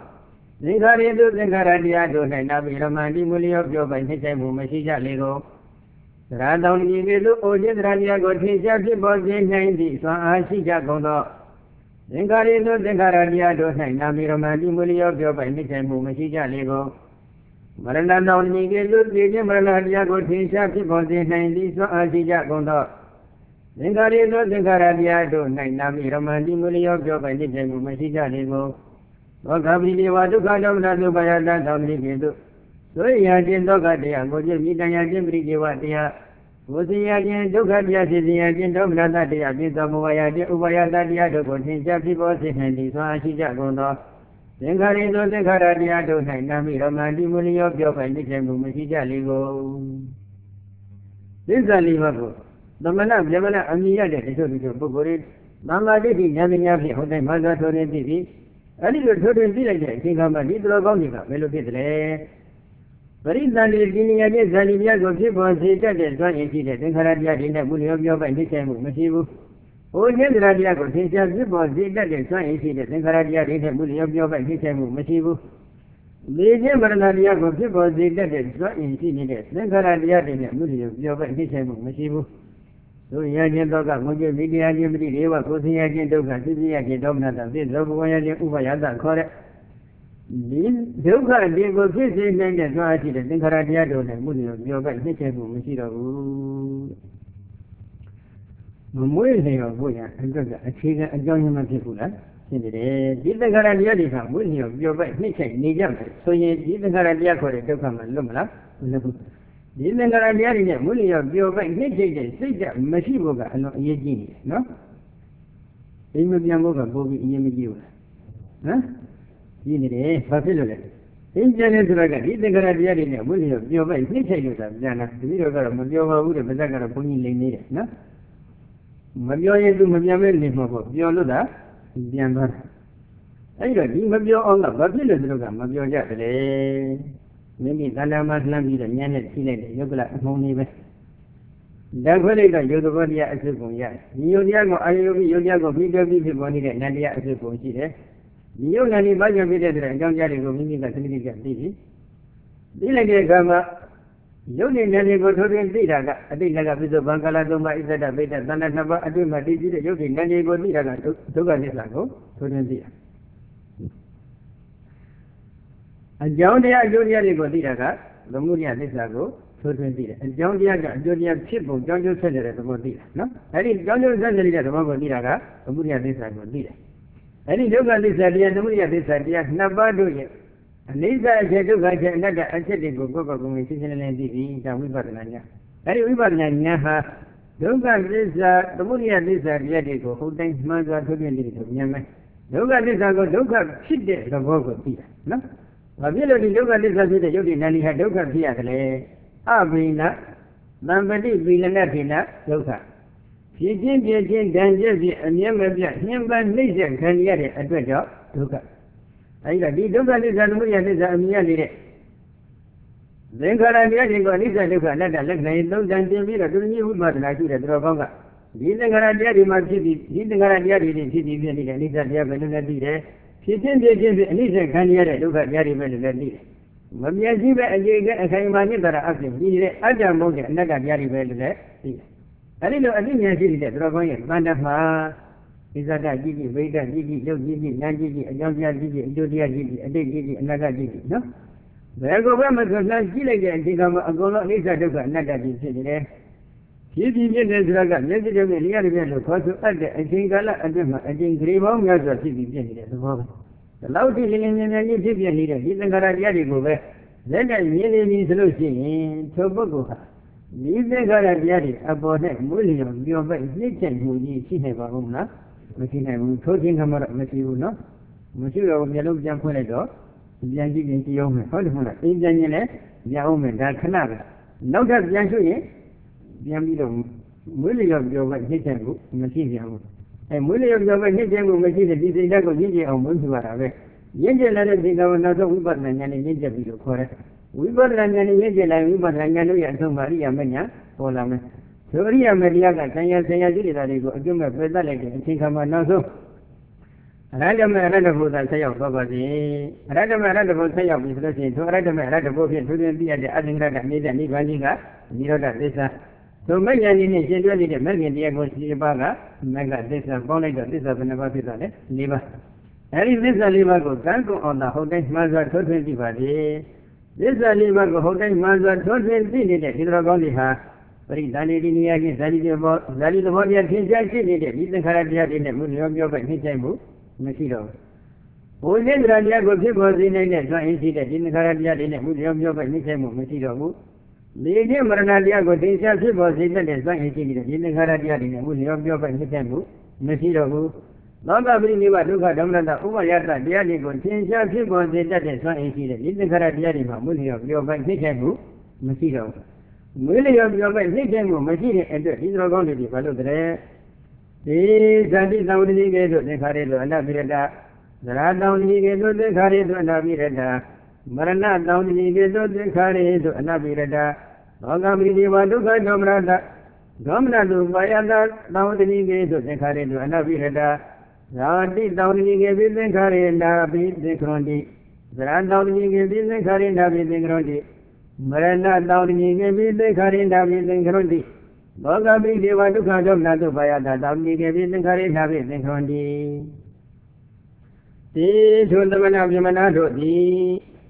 Zingaredo, Zingaradia, Navi Ramandi, Mulio, Joba, Masija Lego. ရာတောင်ကြီးကလူအိုခြင်းတရားတရားကိုထင်ရှားဖြစ်ပေါ်စေနိုင်သည့်စွမ်းအားရှိကြကုန်သောသင်္ခါရိသောသင်္ခါရတရားတို့၌နာမည်ရမန်တိမူလျောပြောပိုင်နှိမ့်ချမှုမရှိကြလေကုန်မရဏတောင်ကြီးကလူသိခြင်းမရဏတရားကိုထင်ရှားဖြစ်ပေါ်စေနိုင်သည့်စွမ်းအားရှိကြကုန်သောသင်္ခါရိသောသင်္ခါရတရားတို့၌နာမည်ရမန်တိမူလျောပြောပိုင်နှိမ့်ချမှုမရှိကြလေကုန်သောကပိတိဝဒုက္ခဒေါမနသုဘယတသောတိကေတုဆိုရခြင်းဒုက္ခတရားကိုပြည့်မြင့်တရားခြင်းပရိဒီဝတရားကိုယ်စီရခြင်းဒုက္ခတရားဖြစ်စီရခြင်းဒေါမနတတရားပြည့်စုံဘဝရခြင်းဥပါယတတရားတို့ကိုသင်ကြားဖြစ်ပေါ်စေနိုင်သည်စွာရှိကြကုန်သောသင်္ခါရိသောသင်္ခါရတရားတို့၌နာမိရမန်တိမူလျောပြောပိုင်ခြင်းမှုမရှိကြလေကုန်သစ္စာလေးပါးကိုသမဏဗျမဏအမြင်ရတဲ့တချို့ပုဂ္ဂိုလ်တွေသံဃာတိတိဉာဏ်ပညာဖြင့်ဟောတိုင်းမှာသာထိုးနေပြီအဲ့ဒီလိုထိုးထွင်းပြလိုက်တဲ့အချိန်ခါမှာဒီတော်ကောင်းတွေကဘယ်လိုဖြစ်သလဲပရိသန္တိဒီနေရာချင်းဇာတိပြကိုဖြစ်ပေါ်စေတတ်တဲ့စွမ်းရည်ရှိတဲ့သင်္ခါရတရားတွေနဲ့ဘုလျောပြောပိုင်နှိမ့်ချမှုမရှိဘူး။ဟိုဉာဏ်တရားကိုသင်္ချာဖြစ်ပေါ်စေတတ်တဲ့စွမ်းရည်ရှိတဲ့သင်္ခါရတရားတွေနဲ့ဘုလျောပြောပိုင်နှိမ့်ချမှုမရှိဘူး။ဒီချင်းမရဏတရားကိုဖြစ်ပေါ်စေတတ်တဲ့စွမ်းရည်ရှိနေတဲ့သင်္ခါရတရားတွေနဲ့ဘုလျောပြောပိုင်နှိမ့်ချမှုမရှိဘူး။သို့ရခြင်းတော့ကငုံကျမိတရားချင်းပရိဒေဝကိုသိရခြင်းဒုက္ခသိသိရခြင်းဒေါမနတသိသောဘဝရခြင်းဥပယတခေါ်တဲ့ဒီဒုက္ခတွေကိုဖြစ်စေနိုင်တဲ့သွားရှိတဲ့သင်္ခါရတရားတို့နဲ့မှုတွေပြောပိုက်နှိမ့်ချမှုမရှိတော့ဘူးမမွေးလျော်ဖို့ရအတွက်အခြေခံအကြောင်းရင်းမဖြစ်ဘူးလားဖြစ်နေတယ်ဒီသင်္ခါရတရားတွေကမွေးလျော်ပြောပိုက်နှိမ့်ချနေကြတယ်ဆိုရင်ဒီသင်္ခါရတရားခေါ်တဲ့ဒုက္ခမှလွတ်မလားမလွတ်ဘူးဒီသင်္ခါရတရားတွေနဲ့မွေးလျော်ပြောပိုက်နှိမ့်ချတဲ့စိတ်ဓာတ်မရှိဖို့ကအလွန်အရေးကြီးနေတယ်နော်ဒီမပြန်ဖို့ကပိုပြီးအရေးမကြီးဘူးလားဟမ်ကြီးနေတယ်ဘာဖြစ်လို့လဲအင်းကျန်တဲ့ဆိုတာကဒီသင်္ခါရတရားတွေနဲ့ဘုရားပြောပိုက်နှိမ့်ချိတ်လို့သာပြန်လာတတိတော်ကတော့မပြောပါဘူးတဲ့ဗဇက်ကတော့ဘုန်းကြီးလိန်နေတယ်နော်မပြောရင်သူမပြန်မဲနေမှာပေါ့ပြောလို့သာပြန်သွားတယ်အဲ့တော့ဒီမပြောအောင်ကဘာဖြစ်လို့သူတို့ကမပြောကြတယ်လေမိမိသန္တာမှာလှမ်းပြီးတော့ညံ့နဲ့ထိလိုက်တယ်ယုတ်ကလအမုံလေးပဲဓာတ်ခွဲလိုက်တော့ယုတ်တော်တရားအစစ်ပုံရတယ်ဒီယုတ်တရားကိုအာယုပြီးယုတ်တရားကိုပြီးတွဲပြီးဖြစ်ပေါ်နေတဲ့နန္တရားအစစ်ပုံရှိတယ်ဒီယုတ်ဉာဏ်ကြီးဘာကြောင့်ဖြစ်တဲ့ဆိုတဲ့အကြောင်းကြားတွေကိုမိမိကသတိကသိပြီသိလိုက်တဲ့အခါမှာယုတ်နဲ့ဉာဏ်တွေကိုထိုးထွင်းသိတာကအတိတ်ကပြစ္ဆုတ်ဘံကာလသုံးပါးဣဇဒဗိဒ္ဓသန္တာနှစ်ပါးအတွင်းမှာတည်ကြည်တဲ့ယုတ်နဲ့ဉာဏ်တွေကိုသိတာကဒုက္ခသစ္စာကိုထိုးထွင်းသိတာအကြောင်းတရားအကျိုးတရားတွေကိုသိတာကသမုဒယသစ္စာကိုထိုးထွင်းသိတယ်အကြောင်းတရားကအကျိုးတရားဖြစ်ပုံကြောင်းကျိုးဆက်နေတဲ့သဘောသိတာနော်အဲဒီကြောင်းကျိုးဆက်နေတဲ့သဘောကိုသိတာကသမုဒယသစ္စာကိုသိတယ်အဲ့ဒီဒုက္ခသစ္စာတရားသမုဒယသစ္စာတရားနှစ်ပါးတို့ရဲ့အနိစ္စအချက်ဒုက္ခအချက်အနတ္တအချက်တွေကိုကိုယ်ကိုယ်ကိုယ်ရှင်းရှင်းလင်းလင်းသိပြီဒါဝိပဿနာဉာဏ်အဲ့ဒီဝိပဿနာဉာဏ်ဟာဒုက္ခသစ္စာသမုဒယသစ္စာတရားတွေကိုဟုတ်တိုင်းမှန်စွာထုတ်ပြနေတယ်ဉာဏ်ပဲဒုက္ခသစ္စာကိုဒုက္ခဖြစ်တဲ့သဘောကိုသိတာနော်ဘာဖြစ်လို့ဒီဒုက္ခသစ္စာဖြစ်တဲ့ယုတ်တိနာနိဟာဒုက္ခဖြစ်ရတယ်လဲအဘိနသံပတိပိလနဖိနဒုက္ခဖြစ်ခြင်းပြခြင်းဒဏ်ချက်ဖြင့်အမြဲမပြတ်နှင်းပန်းနှိမ့်ဆက်ခံရတဲ့အတွက်ကြောင့်ဒုက္ခအဲဒီတော့ဒီဒုက္ခသစ္စာသမုဒယသစ္စာအမြင်ရနေတဲ့သင်္ခါရတရားတွေကိုအနိစ္စဒုက္ခအနတ္တလက္ခဏာရေးသုံးတန်တင်ပြီးတော့ဒုတိယဝိပဿနာရှိတဲ့တော်ကောင်းကဒီသင်္ခါရတရားတွေမှာဖြစ်ပြီးဒီသင်္ခါရတရားတွေဖြစ်ပြီးဖြစ်နေတဲ့အနိစ္စတရားပဲလို့လည်းသိတယ်ဖြစ်ခြင်းပြခြင်းဖြင့်အနိစ္စခံရတဲ့ဒုက္ခတရားတွေပဲလို့လည်းသိတယ်မမြတ်ကြီးပဲအကျေကအခိုင်အမာနိတ္တရာအဖြစ်ပြီးနေတဲ့အတ္တမဟုတ်တဲ့အနတ္တတရားတွေပဲလို့လည်းသိတယ်အဲ့ဒီလိုအသိဉာဏ်ရှိတဲ့တော်ကောင်းရဲ့တန်တမှာဣဇဒကြည့်ကြည့်ဝိဒကြည့်ကြည့်ယုတ်ကြည့်ကြည့်ဉာဏ်ကြည့်ကြည့်အကြောင်းတရားကြည့်ကြည့်အကျိုးတရားကြည့်ကြည့်အတိတ်ကြည့်ကြည့်အနာဂတ်ကြည့်ကြည့်နော်ဘယ်ကိုပဲမဆိုလှမ်းကြည့်လိုက်တဲ့အချိန်ကမှအကုန်လုံးအနိစ္စဒုက္ခအနတ္တကြီးဖြစ်နေတယ်ဖြစ်ပြီးဖြစ်နေဆိုတာကမျက်စိတည်းနဲ့လျှက်တည်းလို့ခေါ်ဆိုအပ်တဲ့အချိန်ကာလအတွင်းမှာအချိန်ဂရေပေါင်းများစွာဖြစ်ပြီးဖြစ်နေတဲ့သဘောပဲဒီလောက်ထိလင်းလင်းမြင်မြင်ကြီးဖြစ်ပြနေတဲ့ဒီသင်္ခါရတရားတွေကိုပဲလက်နဲ့မြင်နေပြီဆိုလို့ရှိရင်ထိုပုဂ္ဂိုလ်ဟာဒီသင်္ခါရတရားတွေအပေါ်နဲ့မွေးလျော်ပြောပိုက်နှိမ့်ချက်မှုကြီးရှိနေပါဦးမလားမရှိနိုင်ဘူးထိုးခြင်းကမှတော့မရှိဘူးနော်မရှိတော့မျက်လုံးပြန်ဖွင့်လိုက်တော့ပြန်ကြည့်ရင်ကြည့်အောင်မယ်ဟုတ်တယ်မဟုတ်လားအင်းပြန်ရင်လည်းပြန်အောင်မယ်ဒါခဏပဲနောက်ထပ်ပြန်ရွှေ့ရင်ပြန်ပြီးတော့မွေးလျော်ပြောပိုက်နှိမ့်ချက်မှုမရှိပြန်ဘူးအဲမွေးလျော်ပြောပိုက်နှိမ့်ချက်မှုမရှိတဲ့ဒီစိတ်ဓာတ်ကိုရင့်ကျက်အောင်မွေးပြရတာပဲရင့်ကျက်လာတဲ့ဒီကံကိုနောက်ဆုံးဝိပဿနာဉာဏ်နဲ့ရင့်ကျက်ပြီးတော့ခေါ်တယ်ဝိပဿနာဉာဏ်နဲ့ရင့်ကျက်လာဝိပဿနာဉာဏ်တို့ရဲ့အဆုံးမှာအရိယာမဉာဏ်ပေါ်လာမယ်ဆိုအရိယာမတရားကဆံရရှိတဲ့ဓာတ်တွေကိုအကျုံးမဲ့ပယ်တတ်လိုက်တဲ့အချိန်ခါမှာနောက်ဆုံးအရဟတမေအရဟတဘုရားဆက်ရောက်သွားပါစေအရဟတမေအရဟတဘုဆက်ရောက်ပြီဆိုလို့ရှိရင်ထိုအရဟတမေအရဟတဘုဖြင့်သူတွင်ပြရတဲ့အသင်္ခရကအမြဲတမ်းနိဗ္ဗာန်ကြီးကနိရောဓသစ္စာဆိုမဂ္ဂင်ဒီနဲ့ရှင်တွဲနေတဲ့မဂ္ဂင်တရားကို7ပါးကမဂ္ဂသစ္စာပေါင်းလိုက်တော့သစ္စာဘယ်နှပါးဖြစ်သွားလဲ4ပါးအဲဒီသစ္စာ4ပါးကိုကံကုန်အောင်သာဟုတ်တိုင်းမှန်စွာထွန်းထွန်းသိပါလေသစ္စာ4ပါးကိုဟုတ်တိုင်းမှန်စွာထွန်းထွန်းသိနေတဲ့ဒီတော်ကောင်းတွေဟာပရိသန္တိနိယကိဇာတိသဘောတရားထင်ရှားရှိနေတဲ့ဒီသင်္ခါရတရားတွေနဲ့မှုလျောပြောပဲနှိမ့်ဆိုင်မှုမရှိတော့ဘူးဘုရားတရားကိုဖြစ်ပေါ်စေနိုင်တဲ့စွမ်းအင်ရှိတဲ့ဒီသင်္ခါရတရားတွေနဲ့မှုလျောပြောပဲနှိမ့်ဆိုင်မှုမရှိတော့ဘူးဒီနေ့မရဏတရားကိုသင်္ချာဖြစ်ပေါ်စေတဲ့စွမ်းအင်ရှိနေတဲ့ဒီသင်္ခါရတရားတွေနဲ့မှုလျောပြောပဲနှိမ့်ဆိုင်မှုမရှိတော့ဘူးသောတာပရိနိဗ္ဗာန်ဒုက္ခဒေါမနတဥပယတတရားတွေကိုသင်္ချာဖြစ်ပေါ်စေတဲ့စွမ်းအင်ရှိတဲ့ဒီသင်္ခါရတရားတွေမှာမှုလျောပြောပဲနှိမ့်ဆိုင်မှုမရှိတော့ဘူးမွေးလျော်ပြောပဲနှိမ့်တဲ့မှုမရှိတဲ့အတွက်ဒီတော်ကောင်းတွေဘာလို့တဲ့ဒီဇာတိတောင်တိကဲတို့သင်္ခါရတို့အနပိရတသရတောင်တိကဲတို့သင်္ခါရတို့အနပိရတမရဏတောင်တိကဲတို့သင်္ခါရတို့အနပိရတသောကမိဒီဝဒုက္ခဒေါမနတဒေါမနတုပါယတတောင်တိကဲတို့သင်္ခါရတို့အနပိရတဇာတိတောင်တိကဲပိသင်္ခါရနာပိသင်္ခရတိသရတောင်တိကဲပိသင်္ခါရနာပိသင်္ခရတိမရဏတောင်တိကဲပိသင်္ခါရနာပိသင်္ခရတိဘောဂပိဒေဝဒုက္ခဒေါမနတုပါယတတောင်တိကဲပိသင်္ခါရနာပိသင်္ခရတိဒီထိုသမဏဗြဟ္မဏတို့သည်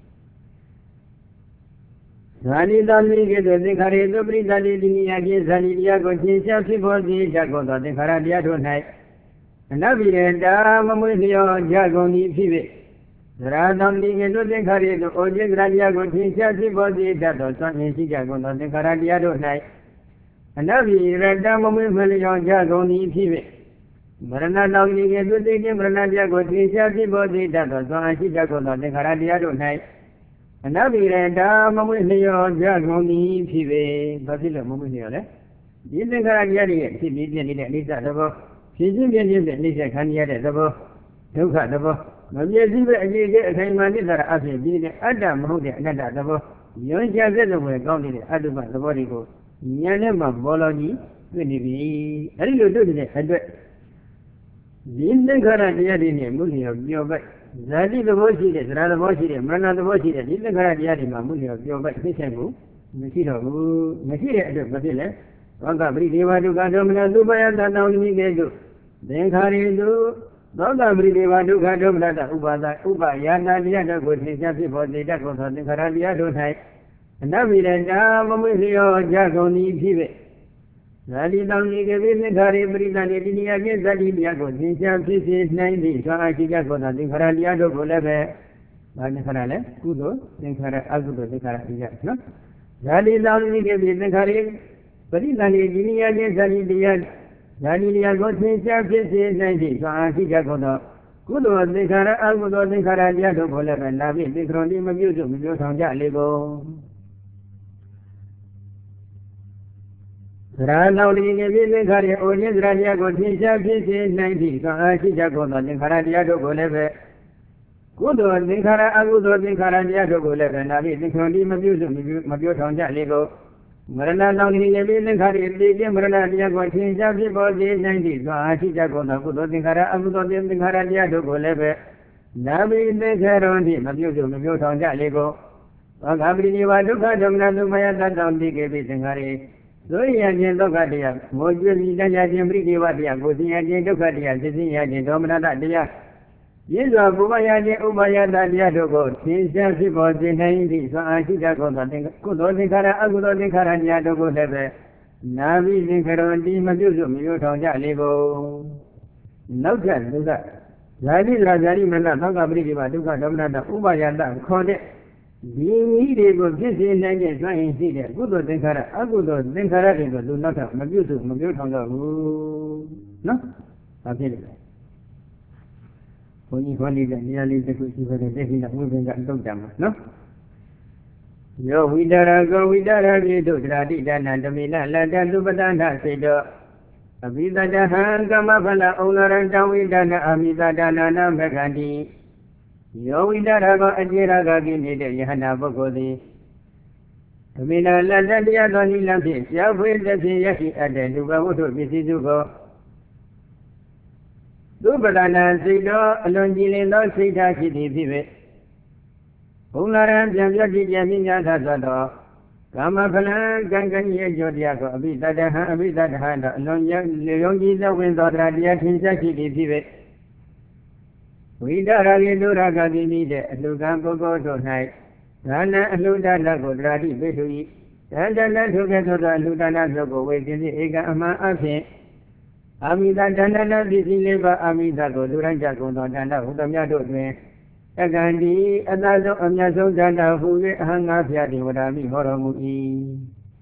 ဇာတိတောင်တိကဲတို့သင်္ခါရသုပရိသတိတိနိယကိဇာတိတရားကိုသင်္ချာဖြစ်ပေါ်စေတတ်သောသင်္ခါရတရားတို့၌အနဗ္ဗိရတာမမွေးလျောကြကုန်သည်ဖြစ်၍သရတောင်တိကဲတို့သင်္ခါရတို့ဩဇေကရတရားကိုသင်္ချာဖြစ်ပေါ်စေတတ်သောစွမ်းအင်ရှိကြကုန်သောသင်္ခါရတရားတို့၌အနဗ္ဗိရတာမမွေးလျောကြကုန်သည်ဖြစ်၍မရဏတောင်တိကဲတို့သိခြင်းမရဏတရားကိုသင်္ချာဖြစ်ပေါ်စေတတ်သောစွမ်းအင်ရှိကြကုန်သောသင်္ခါရတရားတို့၌အနဗ္ဗိရတာမမွေးလျောကြကုန်သည်ဖြစ်၍ဘာဖြစ်လို့မမွေးလျောလဲဒီသင်္ခါရတရားတွေဖြစ်ပြီးပြည့်နေတဲ့အနိစ္စသဘောဖြစ်ခြင်းပြည့်ခြင်းနဲ့နှိစ္စခံရတဲ့သဘောဒုက္ခသဘောမပြည့်စည်ပဲအကြည့်အခိုင်အမာနိစ္စအဖြစ်ပြီးတဲ့အတ္တမဟုတ်တဲ့အနတ္တသဘောယွန်းချတဲ့ဝယ်ကောင်းနေတဲ့အတုပသဘောတွေကိုဉာဏ်နဲ့မှဘောလုံးကြီးတွေ့နေပြီအဲဒီလိုတွေ့နေတဲ့အတွက်ဒီသင်္ခါရတရားတွေနဲ့မှုလျောပြောပိုက်ဇာတိသဘောရှိတဲ့သရသဘောရှိတဲ့မရဏသဘောရှိတဲ့ဒီသင်္ခါရတရားတွေမှာမှုလျောပြောပိုက်သိချက်ကိုမရှိတော့ဘူးမရှိတဲ့အတွက်မဖြစ်လဲသောကပရိဒေဝဒုက္ခဒေါမနသုပယတတောင်တိကဲတို့သင်္ခါရတို့သောကပရိဒေဝဒုက္ခဒေါမနတဥပါဒဥပယာနာတရားတို့ကိုသင်္ချာဖြစ်ပေါ်စေတတ်သောသင်္ခါရတရားတို့၌အနဗ္ဗိရတာမမွေးလျောကြကုန်သည်ဖြစ်၍ဇာတိတောင်တိကဲသင်္ခါရပရိသန္တိတိနိယကိဇာတိတရားကိုသင်္ချာဖြစ်စေနိုင်သည့်သောအရှိကသောသင်္ခါရတရားတို့ကိုလည်းပဲဘာသင်္ခါရလဲကုသိုလ်သင်္ခါရအကုသိုလ်သင်္ခါရတရားနော်ဇာတိတောင်တိကဲသင်္ခါရပရိသန္တိတိနိယကိဇာတိတရားဇာတိတရားကိုသင်္ချာဖြစ်စေနိုင်သည့်သောအရှိကသောကုသိုလ်သင်္ခါရအကုသိုလ်သင်္ခါရတရားတို့ကိုလည်းပဲနာပြီးသင်္ခရတိမပြုစုမပြောဆောင်ကြလေကုန်သရတောင်တိကဲသင်္ခါရဩဇေသရတရားကိုသင်္ချာဖြစ်စေနိုင်သည့်သောအရှိကသောသင်္ခါရတရားတို့ကိုလည်းပဲကုသိုလ်သင်္ခါရအကုသိုလ်သင်္ခါရတရားတို့ကိုလည်းပဲနာပြီးသင်္ခရတိမပြုစုမပြောဆောင်ကြလေကုန်မရဏတောင်တိကဲသင်္ခါရတိကျမရဏတရားကိုသင်္ချာဖြစ်ပေါ်စေနိုင်သည့်သောအရှိကသောကုသိုလ်သင်္ခါရအကုသိုလ်သင်္ခါရတရားတို့ကိုလည်းပဲနာပြီးသင်္ခရတိမပြုစုမပြောဆောင်ကြလေကုန်သောကပရိနိဗ္ဗာန်ဒုက္ခဒေါမနသုမယတတောင်တိကဲသင်္ခါရဆိုရခြင်းဒုက္ခတရားငိုကြွပြီးတရားခြင်းပရိဒေဝတရားကိုသိရခြင်းဒုက္ခတရားသိသိရခြင်းဒေါမနတတရားရင်းစွာဘုမယခြင်းဥပယတတရားတို့ကိုသင်္ချာဖြစ်ပေါ်စေနိုင်သည့်စွမ်းအားရှိတတ်သောကုသိုလ်သင်္ခါရအကုသိုလ်သင်္ခါရတရားတို့ကိုလည်းပဲနာပြီးသင်္ခရတိမပြုစုမပြောထောင်ကြလေကုန်နောက်ထပ်ဒုက္ခဇာတိဇာတိမနသောကပရိဒီဝဒုက္ခဒေါမနတဥပယတခေါ်တဲ့ဒီမိတွေကိုဖြစ်စေနိုင်တဲ့စွမ်းရည်ရှိတဲ့ကုသိုလ်သင်္ခါရအကုသိုလ်သင်္ခါရတွေကိုလူနောက်ထပ်မပြုစုမပြောထောင်တော့ဘူးနော်ဒါဖြစ်တယ်ဘုန်းကြီးခေါ်နေတဲ့နေရာလေးတစ်ခုရှိပါတယ်သိခိနဝိပင်ကအတုတ်တံမှာနော်ယောဝိတရကောဝိတရပိတုဒရာတိဒါနတမိနလတ္တသုပတနာစေတောအဘိသတဟံကမ္မဖလဩလရံတဝိဒနာအမိသဒါနနာမခန္တိယောဝိတရကောအကျေရကကိနေတဲ့ယဟနာပုဂ္ဂိုလ်သည်ဓမိနလတ္တတရားတော်နိလဖြင့်ရောက်ဖွေးတဲ့ဖြင့်ရရှိအပ်တဲ့လူဘဝတ္ထုပစ္စည်းစုကိုသုပဒနာစိတ်တော်အလွန်ကြည်လင်သောစိတ်ထားရှိသည်ဖြစ်၍ဘုံလာရန်ပြန်ပြည့်ကြည်မြညာထသော Kama pala gangan ye jodia ko abitadahan along yongi the wind or radia tinsachi divive. We daragi duraga divide, Lugan go to night. Rana Ludana go radi betui. And then together the Ludana go waiting the Ega Ama Afi. Amida Dana Dizileva Amida go Duranja go Dana Udamia. Agandi, another Amyazo Dana who hung up Yadi Wadami Horomuki.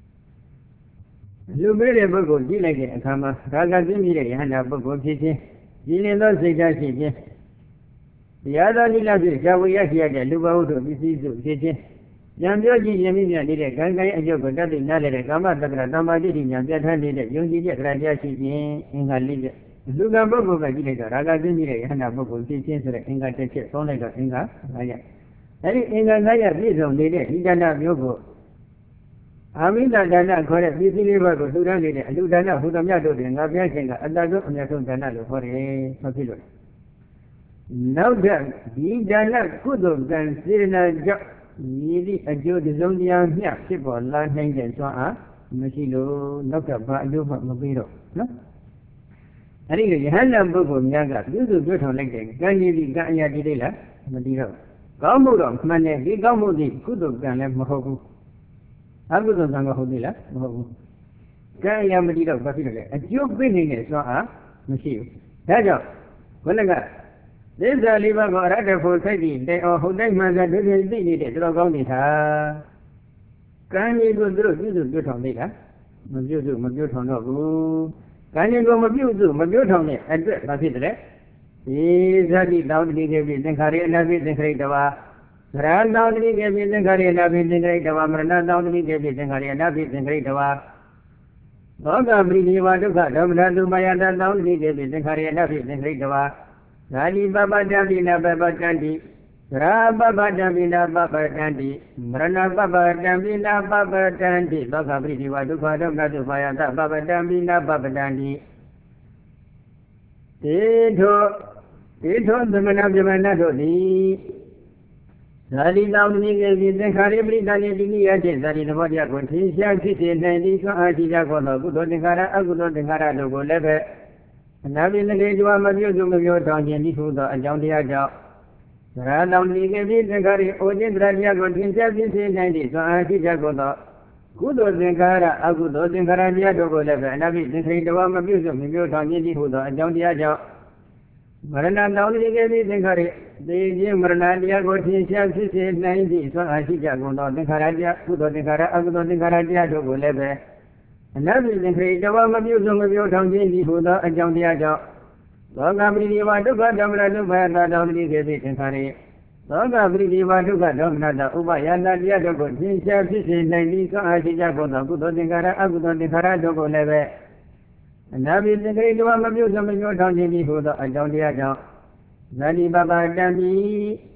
Lumere Bogo, Dilege, Kama, Ragazimire, Hana Bogo City, Dilino Zigasi. The other Lilabi, Jawiyaki, Luba to Mrs. City. Yamioji Yamina did a Ganga and Yoko, that is not a Kama, the Granama did in Yamia did it, Yogi Radiashi in her leader. Luga Bogo Gagita, Ragazimire, Hana Bogo, teaching the Inga Teche, Sonega, Inga, Naya. Any Inga Naya, Bizon, Lidana Yogo. Amina Dana, correct, Bizili Bogo, Ludana, Hudamado, and Gabiakinga, and Dado, and Yasun Danado for a popular. Now that the Dana could have done Sirina Job, nearly a Joe the Zondian here, ship or land hanging and so on, Machilo, not a Badu Mobilo, no? I think you had a book of Yaga, you do good on like that. Can you get Ganya Dilla, Madiro? Gamudo, Mane, he Gamudi, could have done a Mahoku. I would have done a Hodilla, Mahoku. Ganya Madiro, Bafila, and you bringing it, so Machine. That's all. When I got this, I live about rather for 30 days or who they must have been needed to go on it. Can you go through? You do good on it, huh? Majudu. Can you go Mabutu, and Bafidre? Is that it down the Gabi, the Karina, the Greatava? Ran down the Gabi, the Karina, the Greatava, Marana down the Gabi, the Karina, the Greatava. Oga Briva to Gadam, Mayana down the Gabi, the Karina, the Greatava. Rani Baba Davina Baba Gandhi, Rababa Davina Baba Gandhi, Marana Baba Davina Baba Gandhi, Baba Briva to Gadam, Mayana Baba Davina Baba Gandhi. Ito the Manabanato, Sali down the Gabi, the Karibri Dani, that in the body of Conticia, City, and Antijago, Gudodingara, Agudodingara, Logo Lever. And now in the day you are Mabudu, down in the food and down the Aja. There are down the Gabi, the Gari, Odin Radia, Conticia, City, and Antijago. Good Odingara, Agudodingara, Logo Lever, and I will say the one Mabudu, down in the food and down the Aja. Marana down the Gabi, the Gari, the Maranadia, Conticia, City, and 90, so I see Jago, the Karadia, Gudodingara, Agudodingara, Logo Lever. And that is the great one of your tongue in the Buddha and John the Aja. Long Abri want to got Domina Bana down the Gabi and Kari. Long Abri want to got Domina Ubayana, the other good things, in 90, so I see Jago, Gudodingara, Agudodingara, Logo Leve. And that is the great one of your tongue in the Buddha and John the Aja. Nani Baba Dami.